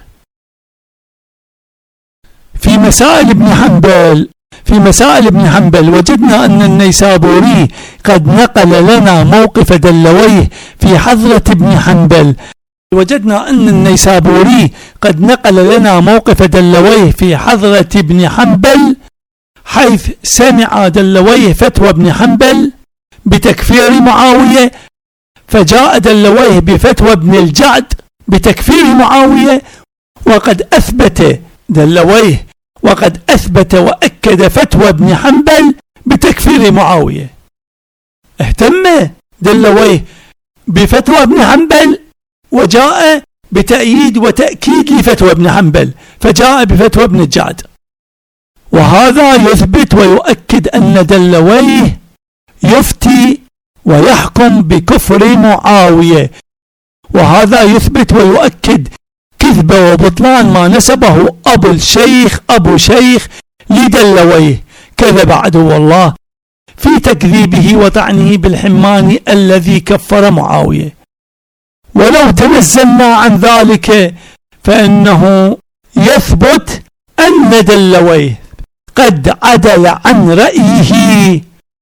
في مسائل ابن حنبل في مسائل ابن حنبل وجدنا أن النيسابوري قد نقل لنا موقف دلويه في حضرة ابن حنبل وجدنا أن النيسابوري قد نقل لنا موقف دلويه في حضرة ابن حنبل حيث سمع دلويه فتوى ابن حنبل بتكفير معاوية فجاء دلويه بفتوى ابن الجعد بتكفير معاوية وقد أثبت دلويه وقد أثبت وأكد فتوى ابن حنبل بتكفير معاوية. اهتم دلويه بفتوى ابن حنبل وجاء بتأييد وتأكيد لفتوى ابن حنبل فجاء بفتوى ابن الجعد وهذا يثبت ويؤكد أن دلويه يفتي ويحكم بكفر معاوية وهذا يثبت ويؤكد كذب وبطلان ما نسبه أبو الشيخ أبو شيخ لدلويه كذب عدو الله في تكذيبه وطعنه بالحماني الذي كفر معاوية. ولو تنزلنا عن ذلك فإنه يثبت أن دلويه قد عدل عن رأيه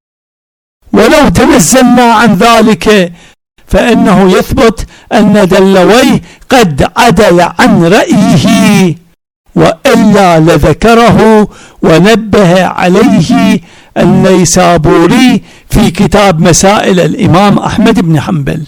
ولو تنزلنا عن ذلك فإنه يثبت أن دلويه قد عدل عن رأيه وإلا لذكره ونبه عليه النيسابوري في كتاب مسائل الإمام أحمد بن حنبل.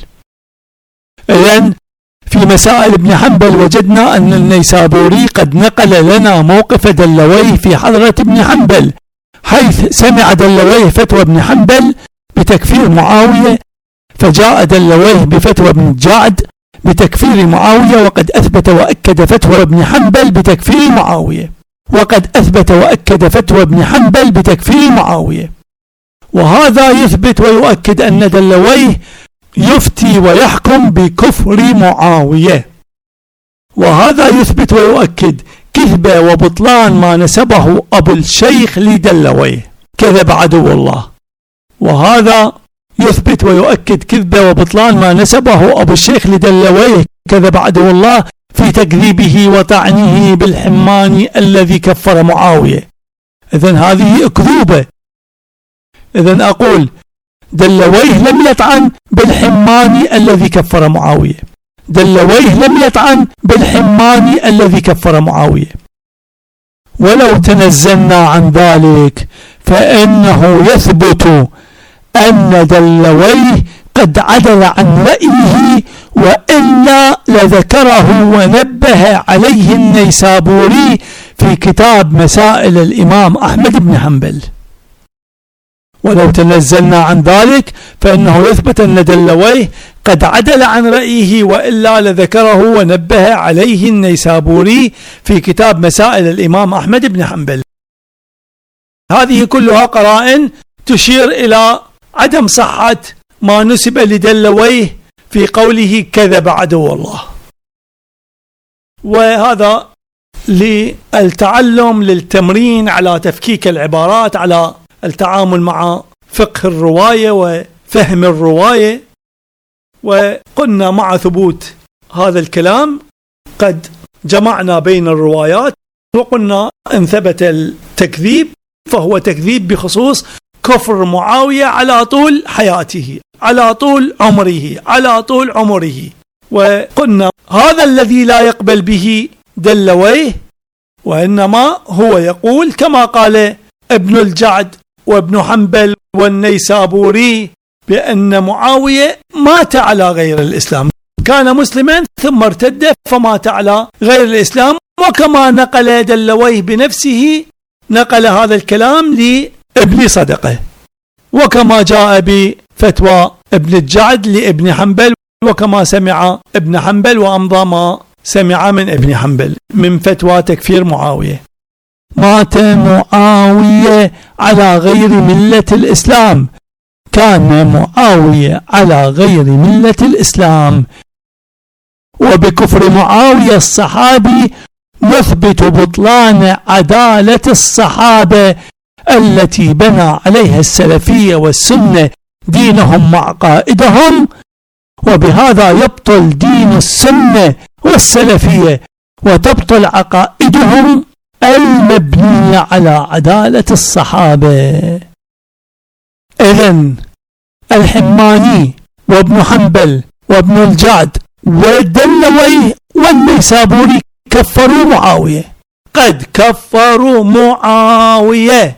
إذن في مسائل ابن حنبل وجدنا أن النيسابوري قد نقل لنا موقف دلويه في حضرة ابن حنبل، حيث سمع دلويه فتوى ابن حنبل بتكفير معاوية، فجاء دلويه بفتوى ابن الجعد بتكفير معاوية، وقد أثبت وأكد فتوى ابن حنبل بتكفير معاوية وقد أثبت وأكد فتوى ابن حنبل بتكفير معاوية. وهذا يثبت ويؤكد أن دلويه يفتي ويحكم بكفر معاوية، وهذا يثبت ويؤكد كذب وبطلان ما نسبه أبو الشيخ لدلويه كذب عدو الله. وهذا يثبت ويؤكد كذب وبطلان ما نسبه أبو الشيخ لدلويه كذب عدو الله في تكذيبه وطعنه بالحماني الذي كفر معاوية. إذن هذه أكذوبة. إذن أقول دلويه لم يطعن بالحماني الذي كفر معاوية، دلويه لم يطعن بالحماني الذي كفر معاوية. ولو تنزلنا عن ذلك فإنه يثبت أن دلويه قد عدل عن رأيه وإلا لذكره ونبه عليه النيسابوري في كتاب مسائل الإمام أحمد بن حنبل. ولو تنزلنا عن ذلك فإنه يثبت أن دلويه قد عدل عن رأيه وإلا لذكره ونبه عليه النيسابوري في كتاب مسائل الإمام أحمد بن حنبل. هذه كلها قرائن تشير إلى عدم صحة ما نسب لدلويه في قوله كذب عدو الله. وهذا للتعلم للتمرين على تفكيك العبارات، على التعامل مع فقه الرواية وفهم الرواية. وقلنا مع ثبوت هذا الكلام قد جمعنا بين الروايات وقلنا إن ثبت التكذيب فهو تكذيب بخصوص كفر معاوية على طول حياته، على طول عمره، على طول عمره. وقلنا هذا الذي لا يقبل به دلويه، وإنما هو يقول كما قال ابن الجعد وابن حنبل والنيسابوري بأن معاوية مات على غير الإسلام، كان مسلما ثم ارتد فمات على غير الإسلام. وكما نقل دلويه بنفسه نقل هذا الكلام لابن صدقه، وكما جاء بفتوى ابن الجعد لابن حنبل، وكما سمع ابن حنبل وأمضى ما سمع من ابن حنبل من فتوى تكفير معاوية. مات معاوية على غير ملة الإسلام، كان معاوية على غير ملة الإسلام. وبكفر معاوية الصحابي نثبت بطلان عدالة الصحابة التي بنى عليها السلفية والسنة دينهم مع قائدهم، وبهذا يبطل دين السنة والسلفية وتبطل عقائدهم المبنية على عدالة الصحابة. إذن الحماني وابن حنبل وابن الجعد والدلوي والنيسابوري كفروا معاوية، قد كفروا معاوية.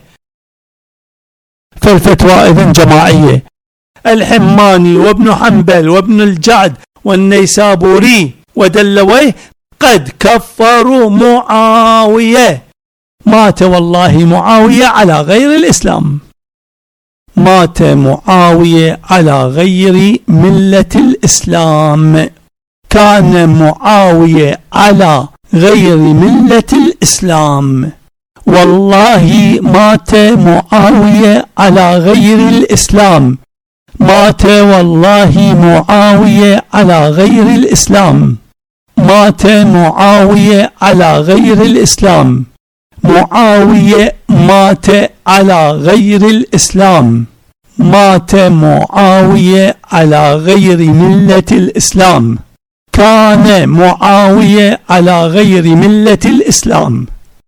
فالفتوى إذن جماعية، الحماني وابن حنبل وابن الجعد والنيسابوري ودلوي قد كفروا معاوية. مات والله معاوية على غير الإسلام، مات معاوية على غير ملة الإسلام، كان معاوية على غير ملة الإسلام. والله مات معاوية على غير الإسلام، مات والله معاوية على غير الإسلام، مات معاوية على غير الإسلام. معاوية مات على غير الإسلام. مات معاوية على غير ملة الإسلام. كان معاوية على غير ملة الإسلام.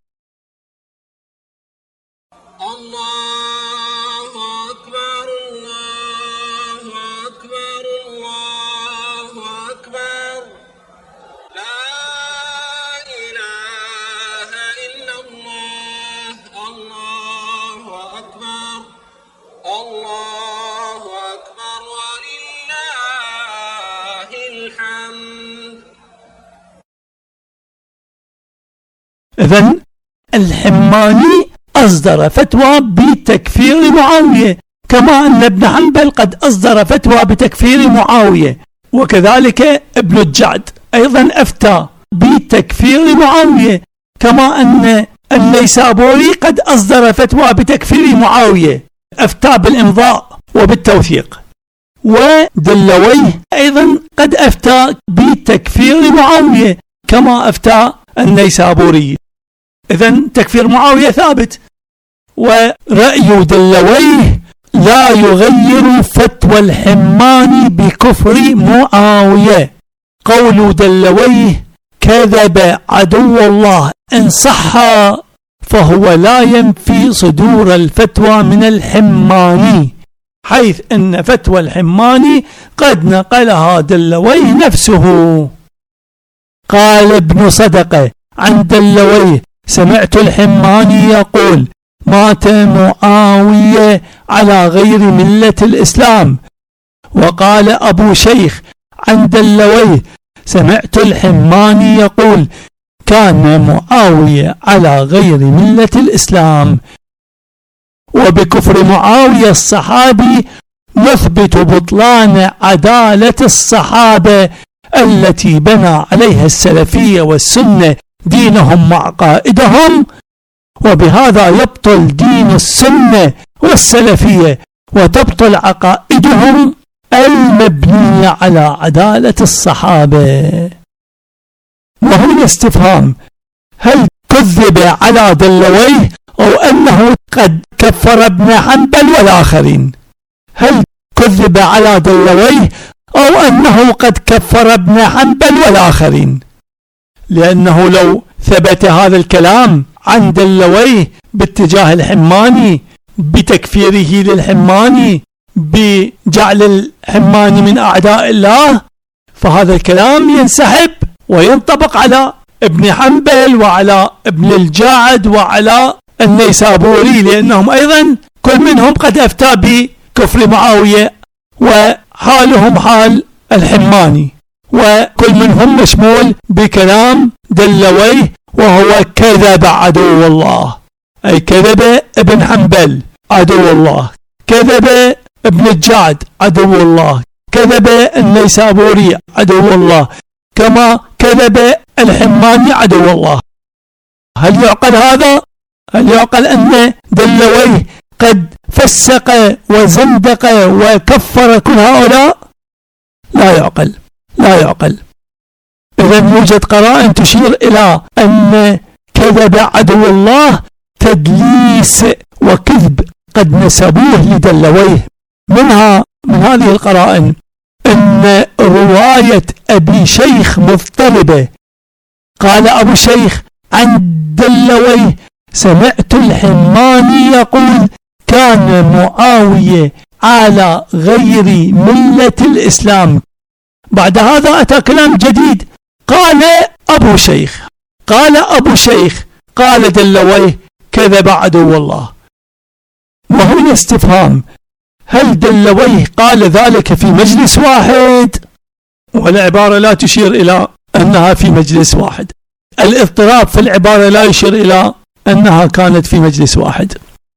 الله أكبر الله أكبر الله أكبر لا إله إلا الله الله أكبر الله أكبر ولله الحمد. إذن الحماني أصدر فتوى بتكفير معاوية، كما أن ابن حنبل قد أصدر فتوى بتكفير معاوية، وكذلك ابن الجعد أيضا أفتى بتكفير معاوية، كما أن النيسابوري قد أصدر فتوى بتكفير معاوية، أفتى بالإمضاء وبالتوثيق. ودلويه أيضا قد أفتى بتكفير معاوية كما أفتى النيسابوري. إذن تكفير معاوية ثابت. ورأي دلويه لا يغير فتوى الحماني بكفر معاوية. قول دلويه كذب عدو الله إن صح فهو لا ينفي صدور الفتوى من الحماني، حيث أن فتوى الحماني قد نقلها دلويه نفسه. قال ابن صدقة عن دلويه سمعت الحماني يقول مات معاوية على غير ملة الإسلام. وقال أبو شيخ عن دلويه سمعت الحماني يقول كان معاوية على غير ملة الإسلام. وبكفر معاوية الصحابي نثبت بطلان عدالة الصحابة التي بنى عليها السلفية والسنة دينهم وعقائدهم، وبهذا يبطل دين السنة والسلفية وتبطل عقائدهم المبنية على عدالة الصحابة. وهنا استفهام: هل كذب على دلويه أو أنه قد كفر ابن حنبل والآخرين؟ هل كذب على دلويه أو أنه قد كفر ابن حنبل والآخرين؟ لأنه لو ثبت هذا الكلام عن دلويه باتجاه الحماني بتكفيره للحماني بجعل الحماني من أعداء الله، فهذا الكلام ينسحب وينطبق على ابن حنبل وعلى ابن الجعد وعلى النيسابوري، لأنهم أيضا كل منهم قد أفتى بكفر معاوية وحالهم حال الحماني، وكل منهم مشمول بكلام دلويه وهو كذب عدو الله، أي كذب ابن حنبل عدو الله، كذب ابن الجعد عدو الله، كذب النيسابوري عدو الله، كما كذب الحماني عدو الله. هل يعقل هذا؟ هل يعقل أن دلويه قد فسق وزندق وكفر كل هؤلاء؟ لا يعقل، لا يعقل. إذن يوجد قرائن تشير إلى أن كذب عدو الله تدليس وكذب قد نسبوه لدلويه. منها من هذه القرائن أن رواية أبي شيخ مضطربة. قال أبو شيخ عن دلويه سمعت الحماني يقول كان معاوية على غير ملة الإسلام. بعد هذا أتى كلام جديد، قال أبو شيخ قال أبو شيخ قال دلويه كذب عدو الله. وهنا استفهام: هل دلويه قال ذلك في مجلس واحد؟ والعبارة لا تشير إلى أنها في مجلس واحد. الاضطراب في العبارة لا يشير إلى أنها كانت في مجلس واحد.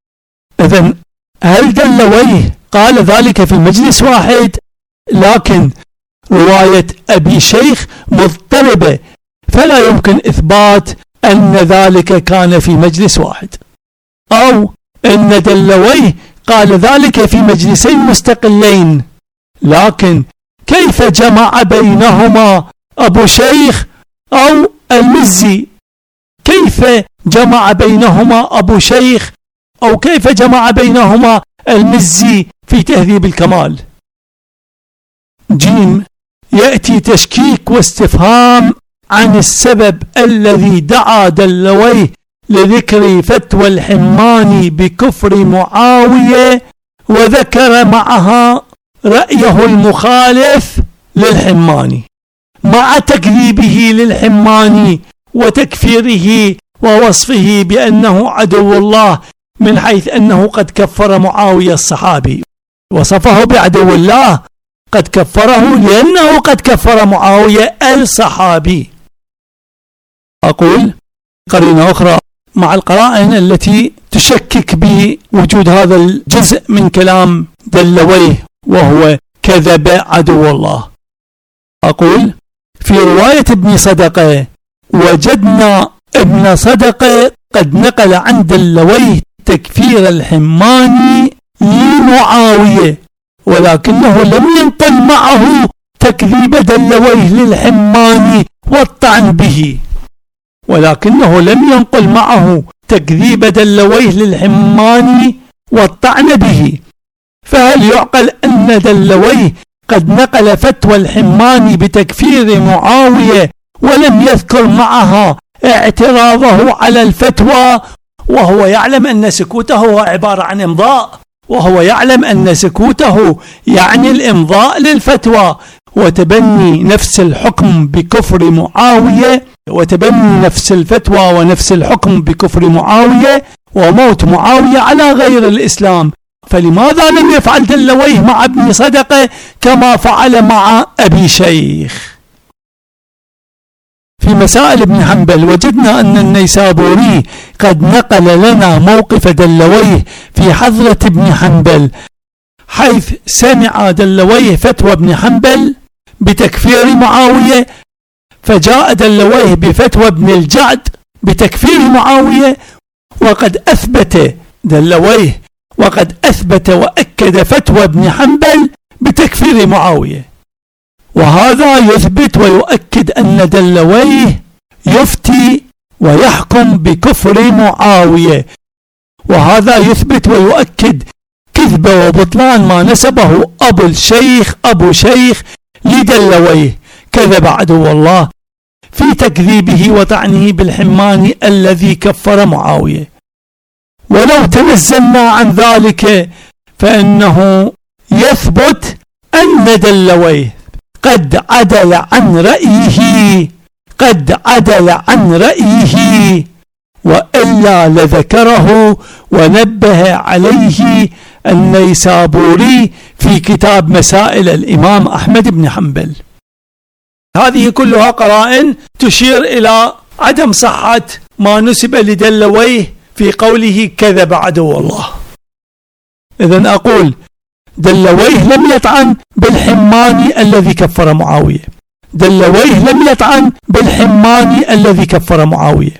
إذن هل دلويه قال ذلك في مجلس واحد؟ لكن رواية أبي شيخ مضطربة، فلا يمكن إثبات أن ذلك كان في مجلس واحد، أو أن دلويه قال ذلك في مجلسين مستقلين. لكن كيف جمع بينهما أبو شيخ أو المزي، كيف جمع بينهما أبو شيخ أو كيف جمع بينهما المزي في تهذيب الكمال؟ جيم، يأتي تشكيك واستفهام عن السبب الذي دعا دلويه لذكر فتوى الحماني بكفر معاوية، وذكر معها رأيه المخالف للحماني مع تكذيبه للحماني وتكفيره ووصفه بأنه عدو الله، من حيث أنه قد كفر معاوية الصحابي، وصفه بعدو الله، قد كفره لأنه قد كفر معاوية الصحابي. أقول قرينة أخرى مع القرائن التي تشكك بوجود هذا الجزء من كلام دلويه، وهو كذب عدو الله. أقول في رواية ابن صدقة وجدنا ابن صدقة قد نقل عن دلويه تكفير الحماني لمعاوية، ولكنه لم ينقل معه تكذيب دلويه للحماني والطعن به، ولكنه لم ينقل معه تكذيب دلويه للحماني والطعن به. فهل يعقل أن دلويه قد نقل فتوى الحماني بتكفير معاوية ولم يذكر معها اعتراضه على الفتوى، وهو يعلم أن سكوته هو عبارة عن إمضاء، وهو يعلم أن سكوته يعني الإمضاء للفتوى، وتبني نفس الحكم بكفر معاوية، وتبني نفس الفتوى ونفس الحكم بكفر معاوية وموت معاوية على غير الإسلام. فلماذا لم يفعل دلويه مع ابن صدقة كما فعل مع أبي شيخ؟ في مسائل ابن حنبل وجدنا أن النيسابوري قد نقل لنا موقف دلويه في حضرة ابن حنبل، حيث سمع دلويه فتوى ابن حنبل بتكفير معاوية، فجاء دلويه بفتوى ابن الجعد بتكفير معاوية، وقد أثبت دلويه وقد أثبت وأكد فتوى ابن حنبل بتكفير معاوية. وهذا يثبت ويؤكد أن دلويه يفتي ويحكم بكفر معاوية، وهذا يثبت ويؤكد كذب وبطلان ما نسبه أبو الشيخ أبو شيخ لدلويه، كذب عدو الله في تكذيبه وطعنه بالحماني الذي كفر معاوية. ولو تنزلنا عن ذلك فإنه يثبت أن دلويه قد عدل عن رأيه قد عدل عن رأيه وإلا لذكره ونبه عليه النيسابوري في كتاب مسائل الإمام أحمد بن حنبل. هذه كلها قرائن تشير إلى عدم صحة ما نسب لدلويه في قوله كذب عدو الله. إذن أقول دلويه لم يطعن بالحماني الذي كفر معاوية، دلويه لم يطعن بالحماني الذي كفر معاوية.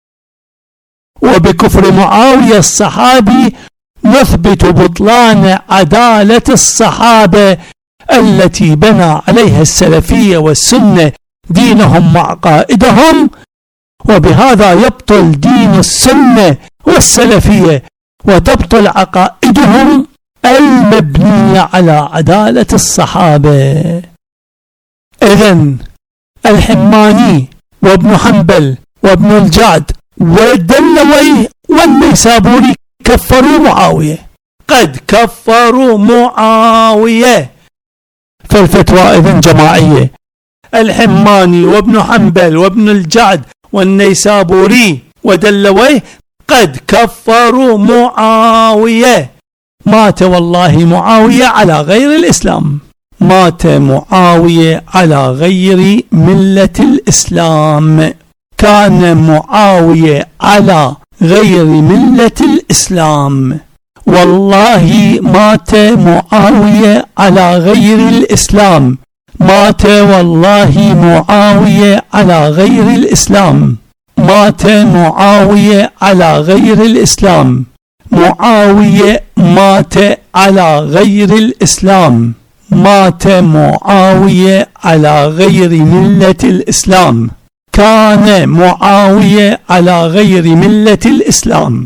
وبكفر معاوية الصحابي نثبت بطلان عدالة الصحابة التي بنى عليها السلفية والسنة دينهم وعقائدهم، وبهذا يبطل دين السنة والسلفية وتبطل عقائدهم المبنية على عدالة الصحابة. إذن الحماني وابن حنبل وابن الجعد والدلوي والنيسابوري كفروا معاوية، قد كفروا معاوية، فالفتوى إذن جماعية. الحماني وابن حنبل وابن الجعد والنيسابوري ودلوي قد كفروا معاوية. مات والله معاوية على غير الإسلام، مات معاوية على غير ملة الإسلام، كان معاوية على غير ملة الإسلام. والله مات معاوية على غير الإسلام، مات والله معاوية على غير الإسلام، مات معاوية على غير الإسلام، معاوية مات على غير الإسلام، مات معاوية على غير ملة الإسلام، كان معاوية على غير ملة الإسلام.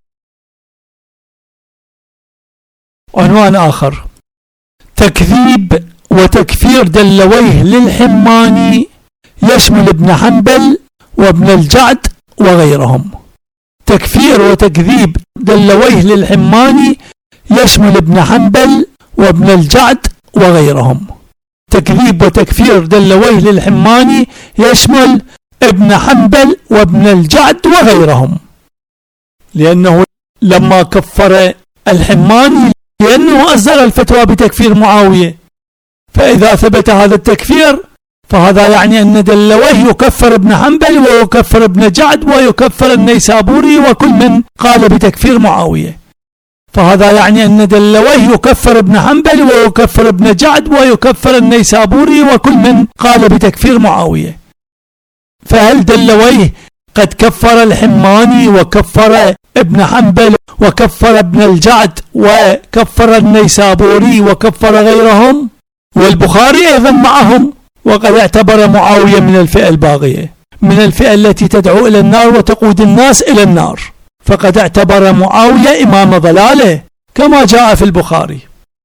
عنوان آخر: تكذيب وتكفير دلويه للحماني يشمل ابن حنبل وابن الجعد وغيرهم. تكفير وتكذيب دلويه للحماني يشمل ابن حنبل وابن الجعد وغيرهم. تكذيب وتكفير دلويه للحماني يشمل ابن حنبل وابن الجعد وغيرهم، لأنه لما كفر الحماني لأنه أصدر الفتوى بتكفير معاوية، فإذا ثبت هذا التكفير فهذا يعني أن دلويه يكفر ابن حنبل ويكفر ابن جعد ويكفر النيسابوري وكل من قال بتكفير معاوية، فهذا يعني أن دلويه يكفر ابن حنبل ويكفر ابن جعد ويكفر النيسابوري وكل من قال بتكفير معاوية. فهل دلويه قد كفر الحماني وكفر ابن حنبل وكفر ابن الجعد وكفر النيسابوري وكفر غيرهم؟ والبخاري أيضا معهم، وقد اعتبر معاوية من الفئة الباغية، من الفئة التي تدعو إلى النار وتقود الناس إلى النار، فقد اعتبر معاوية إمام ضلاله كما جاء في البخاري.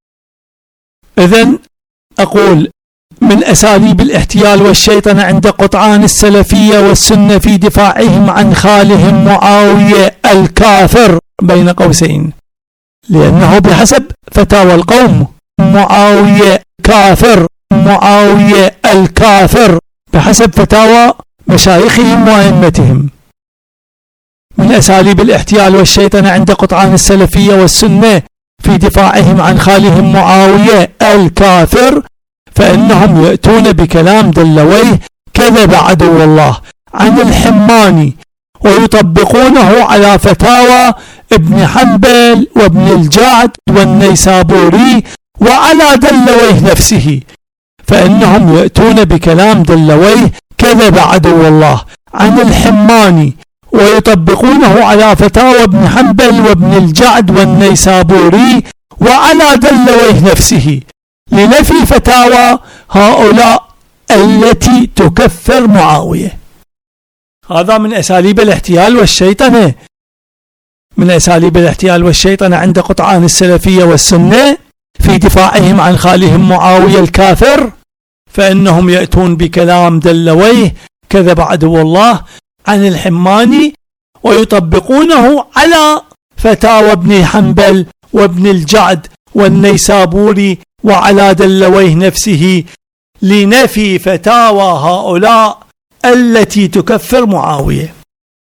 إذن أقول من أساليب الاحتيال والشيطنة عند قطعان السلفية والسنة في دفاعهم عن خالهم معاوية الكافر بين قوسين، لأنه بحسب فتاوى القوم معاوية كافر، معاوية الكافر بحسب فتاوى مشايخهم وأئمتهم. من أساليب الاحتيال والشيطنة عند قطعان السلفية والسنة في دفاعهم عن خالهم معاوية الكافر فإنهم يأتون بكلام دلويه كذب عدو الله عن الحماني ويطبقونه على فتاوى ابن حنبل وابن الجعد والنيسابوري وعلى دلويه نفسه، فإنهم يأتون بكلام دلويه كذب عدو الله عن الحماني ويطبقونه على فتاوى ابن حنبل وابن الجعد والنيسابوري وعلى دلويه نفسه لنفي فتاوى هؤلاء التي تكفر معاوية. هذا من أساليب الاحتيال والشيطنة، من أساليب الاحتيال والشيطنة عند قطعان السلفية والسنة في دفاعهم عن خالهم معاوية الكافر، فإنهم يأتون بكلام دلويه كذب عدو الله عن الحماني ويطبقونه على فتاوى ابن حنبل وابن الجعد والنيسابوري وعلى دلويه نفسه لنفي فتاوى هؤلاء التي تكفر معاوية.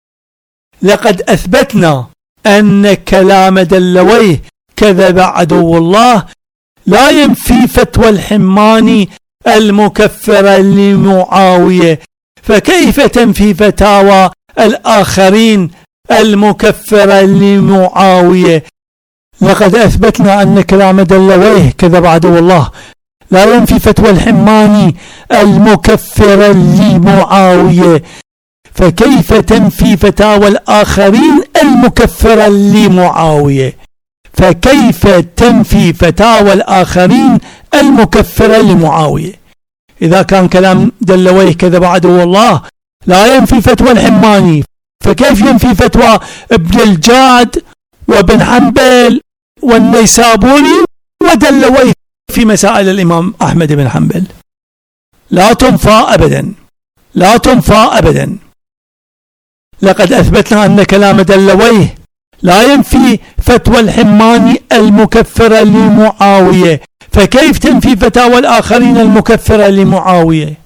لقد أثبتنا أن كلام دلويه كذب عدو الله لا ينفي فتوى الحماني المكفرة لمعاوية، فكيف تنفي فتاوى الآخرين المكفرة لمعاوية؟ لقد أثبتنا أن كلام دلويه كذب عدو الله لا ينفي فتوى الحماني المكفرة لمعاوية، فكيف تنفي فتاوى الآخرين المكفرة لمعاوية؟ فكيف تنفي فتاوى الآخرين المكفرة لمعاوية؟ إذا كان كلام دلويه كذب عدو الله لا ينفي فتوى الحماني، فكيف ينفي فتوى ابن الجعد وابن حنبل والنيسابوري ودلويه في مسائل الإمام أحمد بن حنبل؟ لا تنفى أبدا، لا تنفى أبدا. لقد أثبتنا أن كلام دلويه لا ينفي فتوى الحماني المكفرة لمعاوية، فكيف تنفي فتاوى الآخرين المكفرة لمعاوية؟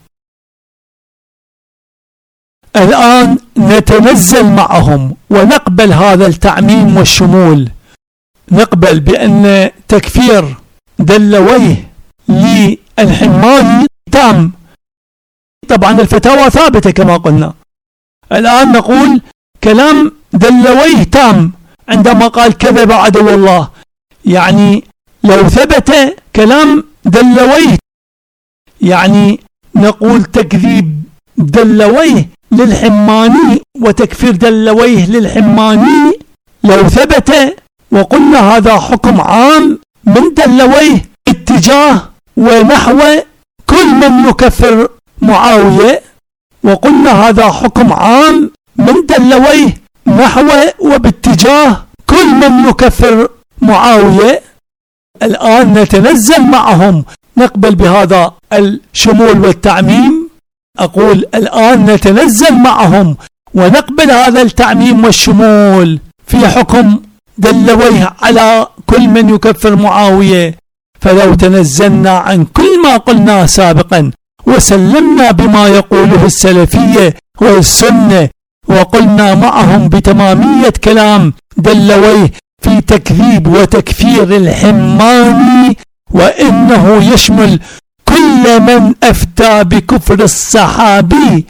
الآن نتنزل معهم ونقبل هذا التعميم والشمول، نقبل بأن تكفير دلويه للحماني تام، طبعا الفتاوى ثابتة كما قلنا. الآن نقول كلام دلويه تام عندما قال كذب عدو الله، يعني لو ثبت كلام دلويه يعني نقول تكذيب دلويه للحماني وتكفير دلويه للحماني لو ثبت، وقلنا هذا حكم عام من دلويه اتجاه ونحو كل من يكفر معاوية، وقلنا هذا حكم عام من دلويه نحو وباتجاه كل من يكفر معاوية. الآن نتنزل معهم، نقبل بهذا الشمول والتعميم. أقول الآن نتنزل معهم ونقبل هذا التعميم والشمول في حكم دلويه على كل من يكفر معاوية. فلو تنزلنا عن كل ما قلناه سابقا وسلمنا بما يقوله السلفية والسنة وقلنا معهم بتمامية كلام دلويه في تكذيب وتكفير الحماني، وإنه يشمل كل من أفتى بكفر الصحابي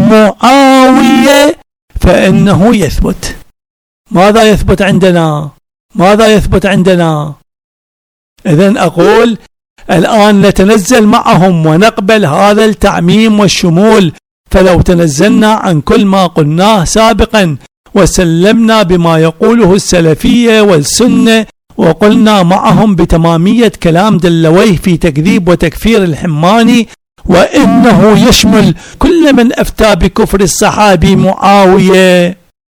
معاوية، فإنه يثبت. ماذا يثبت عندنا؟ ماذا يثبت عندنا؟ إذن أقول الآن نتنزل معهم ونقبل هذا التعميم والشمول. فلو تنزلنا عن كل ما قلناه سابقا وسلمنا بما يقوله السلفية والسنة وقلنا معهم بتمامية كلام دلويه في تكذيب وتكفير الحماني، وإنه يشمل كل من أفتى بكفر الصحابي معاوية،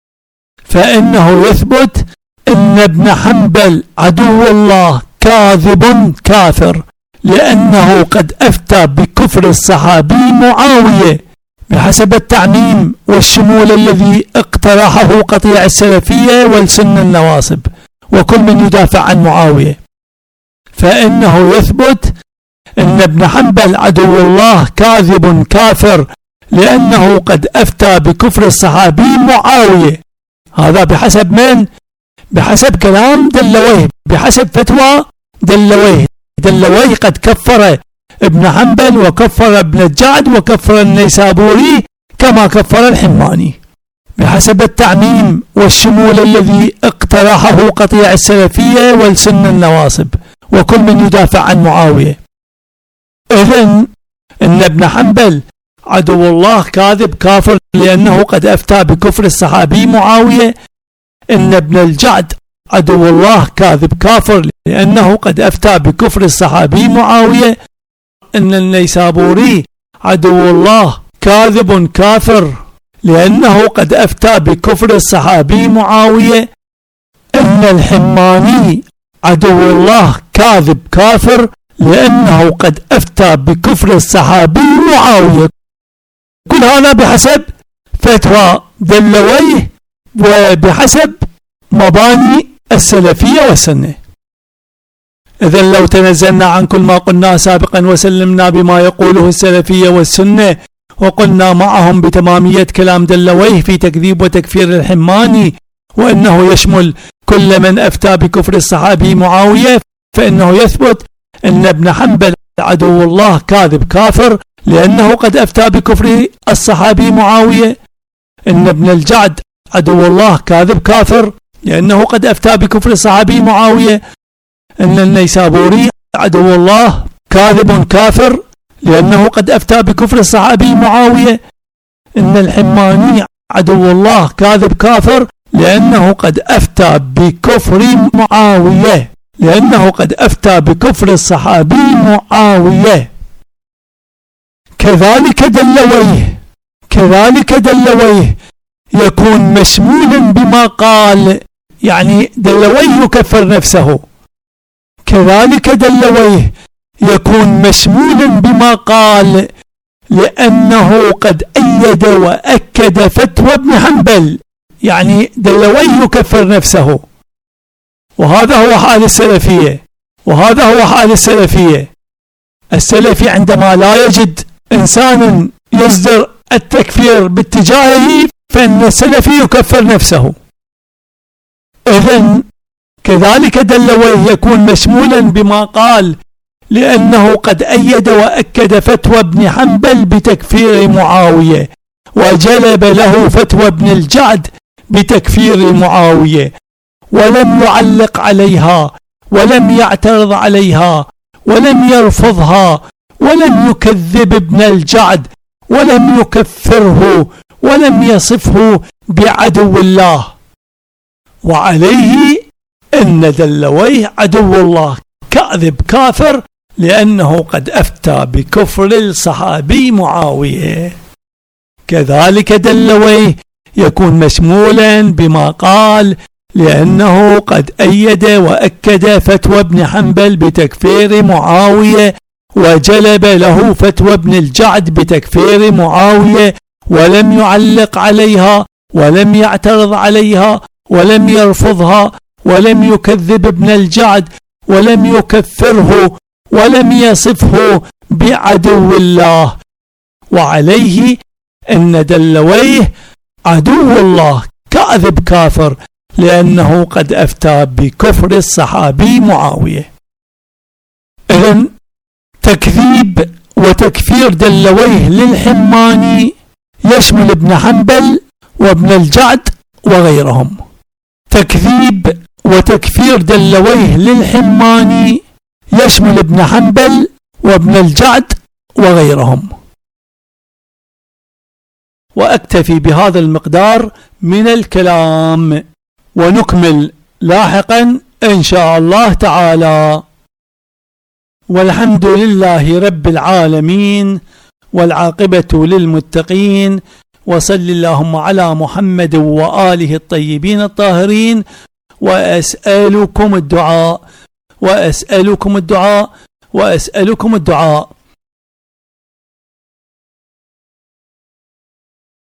فإنه يثبت إن ابن حنبل عدو الله كاذب كافر، لأنه قد أفتى بكفر الصحابي معاوية بحسب التعميم والشمول الذي اقترحه قطيع السلفية والسنة النواصب وكل من يدافع عن معاوية. فإنه يثبت أن ابن حنبل عدو الله كاذب كافر، لأنه قد أفتى بكفر الصحابي معاوية. هذا بحسب من؟ بحسب كلام دلويه، بحسب فتوى دلويه. دلويه قد كفر ابن حنبل وكفر ابن الجعد وكفر النيسابوري كما كفر الحماني بحسب التعميم والشمول الذي اقترحه قطيع السلفية والسنة النواصب وكل من يدافع عن معاوية. إذن إن ابن حنبل عدو الله كاذب كافر لأنه قد أفتى بكفر الصحابي معاوية. إن ابن الجعد عدو الله كاذب كافر لأنه قد أفتى بكفر الصحابي معاوية. إن النيسابوري عدو الله كاذب كافر لأنه قد أفتى بكفر الصحابي معاوية. إن الحماني عدو الله كاذب كافر لأنه قد أفتى بكفر الصحابي معاوية. كل هذا بحسب فتوى دلويه وبحسب مباني السلفية والسنة. إذن لو تنزلنا عن كل ما قلنا سابقا وسلمنا بما يقوله السلفية والسنة وقلنا معهم بتمامية كلام دلويه في تكذيب وتكفير الحماني، وإنه يشمل كل من أفتى بكفر الصحابي معاوية، فإنه يثبت أن ابن حنبل عدو الله كاذب كافر لأنه قد أفتى بكفر الصحابي معاوية. إن ابن الجعد عدو الله كاذب كافر لأنه قد أفتى بكفر الصحابي معاوية. إن النيسابوري عدو الله كاذب كافر لأنه قد أفتى بكفر الصحابي معاوية. إن الحماني عدو الله كاذب كافر لأنه قد أفتى بكفر معاوية لأنه قد أفتى بكفر الصحابي معاوية. كذلك دلويه كذلك دلويه يكون مشمولا بما قال، يعني دلويه يكفر نفسه. كذلك دلويه يكون مشمولا بما قال لأنه قد أيد وأكد فتوى ابن حنبل، يعني دلويه يكفر نفسه. وهذا هو حال السلفية وهذا هو حال السلفية. السلفي عندما لا يجد إنسان يصدر التكفير باتجاهه فإن السلفي يكفر نفسه. إذن كذلك دلويه يكون مشمولا بما قال لأنه قد أيد وأكد فتوى ابن حنبل بتكفير معاوية، وجلب له فتوى ابن الجعد بتكفير معاوية، ولم يعلق عليها ولم يعترض عليها ولم يرفضها ولم يكذب ابن الجعد ولم يكفره ولم يصفه بعدو الله. وعليه إن دلويه عدو الله كاذب كافر لأنه قد أفتى بكفر الصحابي معاوية. كذلك دلويه يكون مشمولا بما قال، لأنه قد أيد وأكد فتوى ابن حنبل بتكفير معاوية، وجلب له فتوى ابن الجعد بتكفير معاوية، ولم يعلق عليها ولم يعترض عليها ولم يرفضها ولم يكذب ابن الجعد ولم يكفره ولم يصفه بعدو الله. وعليه أن دلويه عدو الله كاذب كافر، لأنه قد أفتى بكفر الصحابي معاوية. إذن تكذيب وتكفير دلويه للحماني يشمل ابن حنبل وابن الجعد وغيرهم. تكذيب وتكفير دلويه للحماني يشمل ابن حنبل وابن الجعد وغيرهم. وأكتفي بهذا المقدار من الكلام، ونكمل لاحقا إن شاء الله تعالى. والحمد لله رب العالمين، والعاقبة للمتقين، وصل اللهم على محمد وآله الطيبين الطاهرين. وأسألكم الدعاء وأسألكم الدعاء وأسألكم الدعاء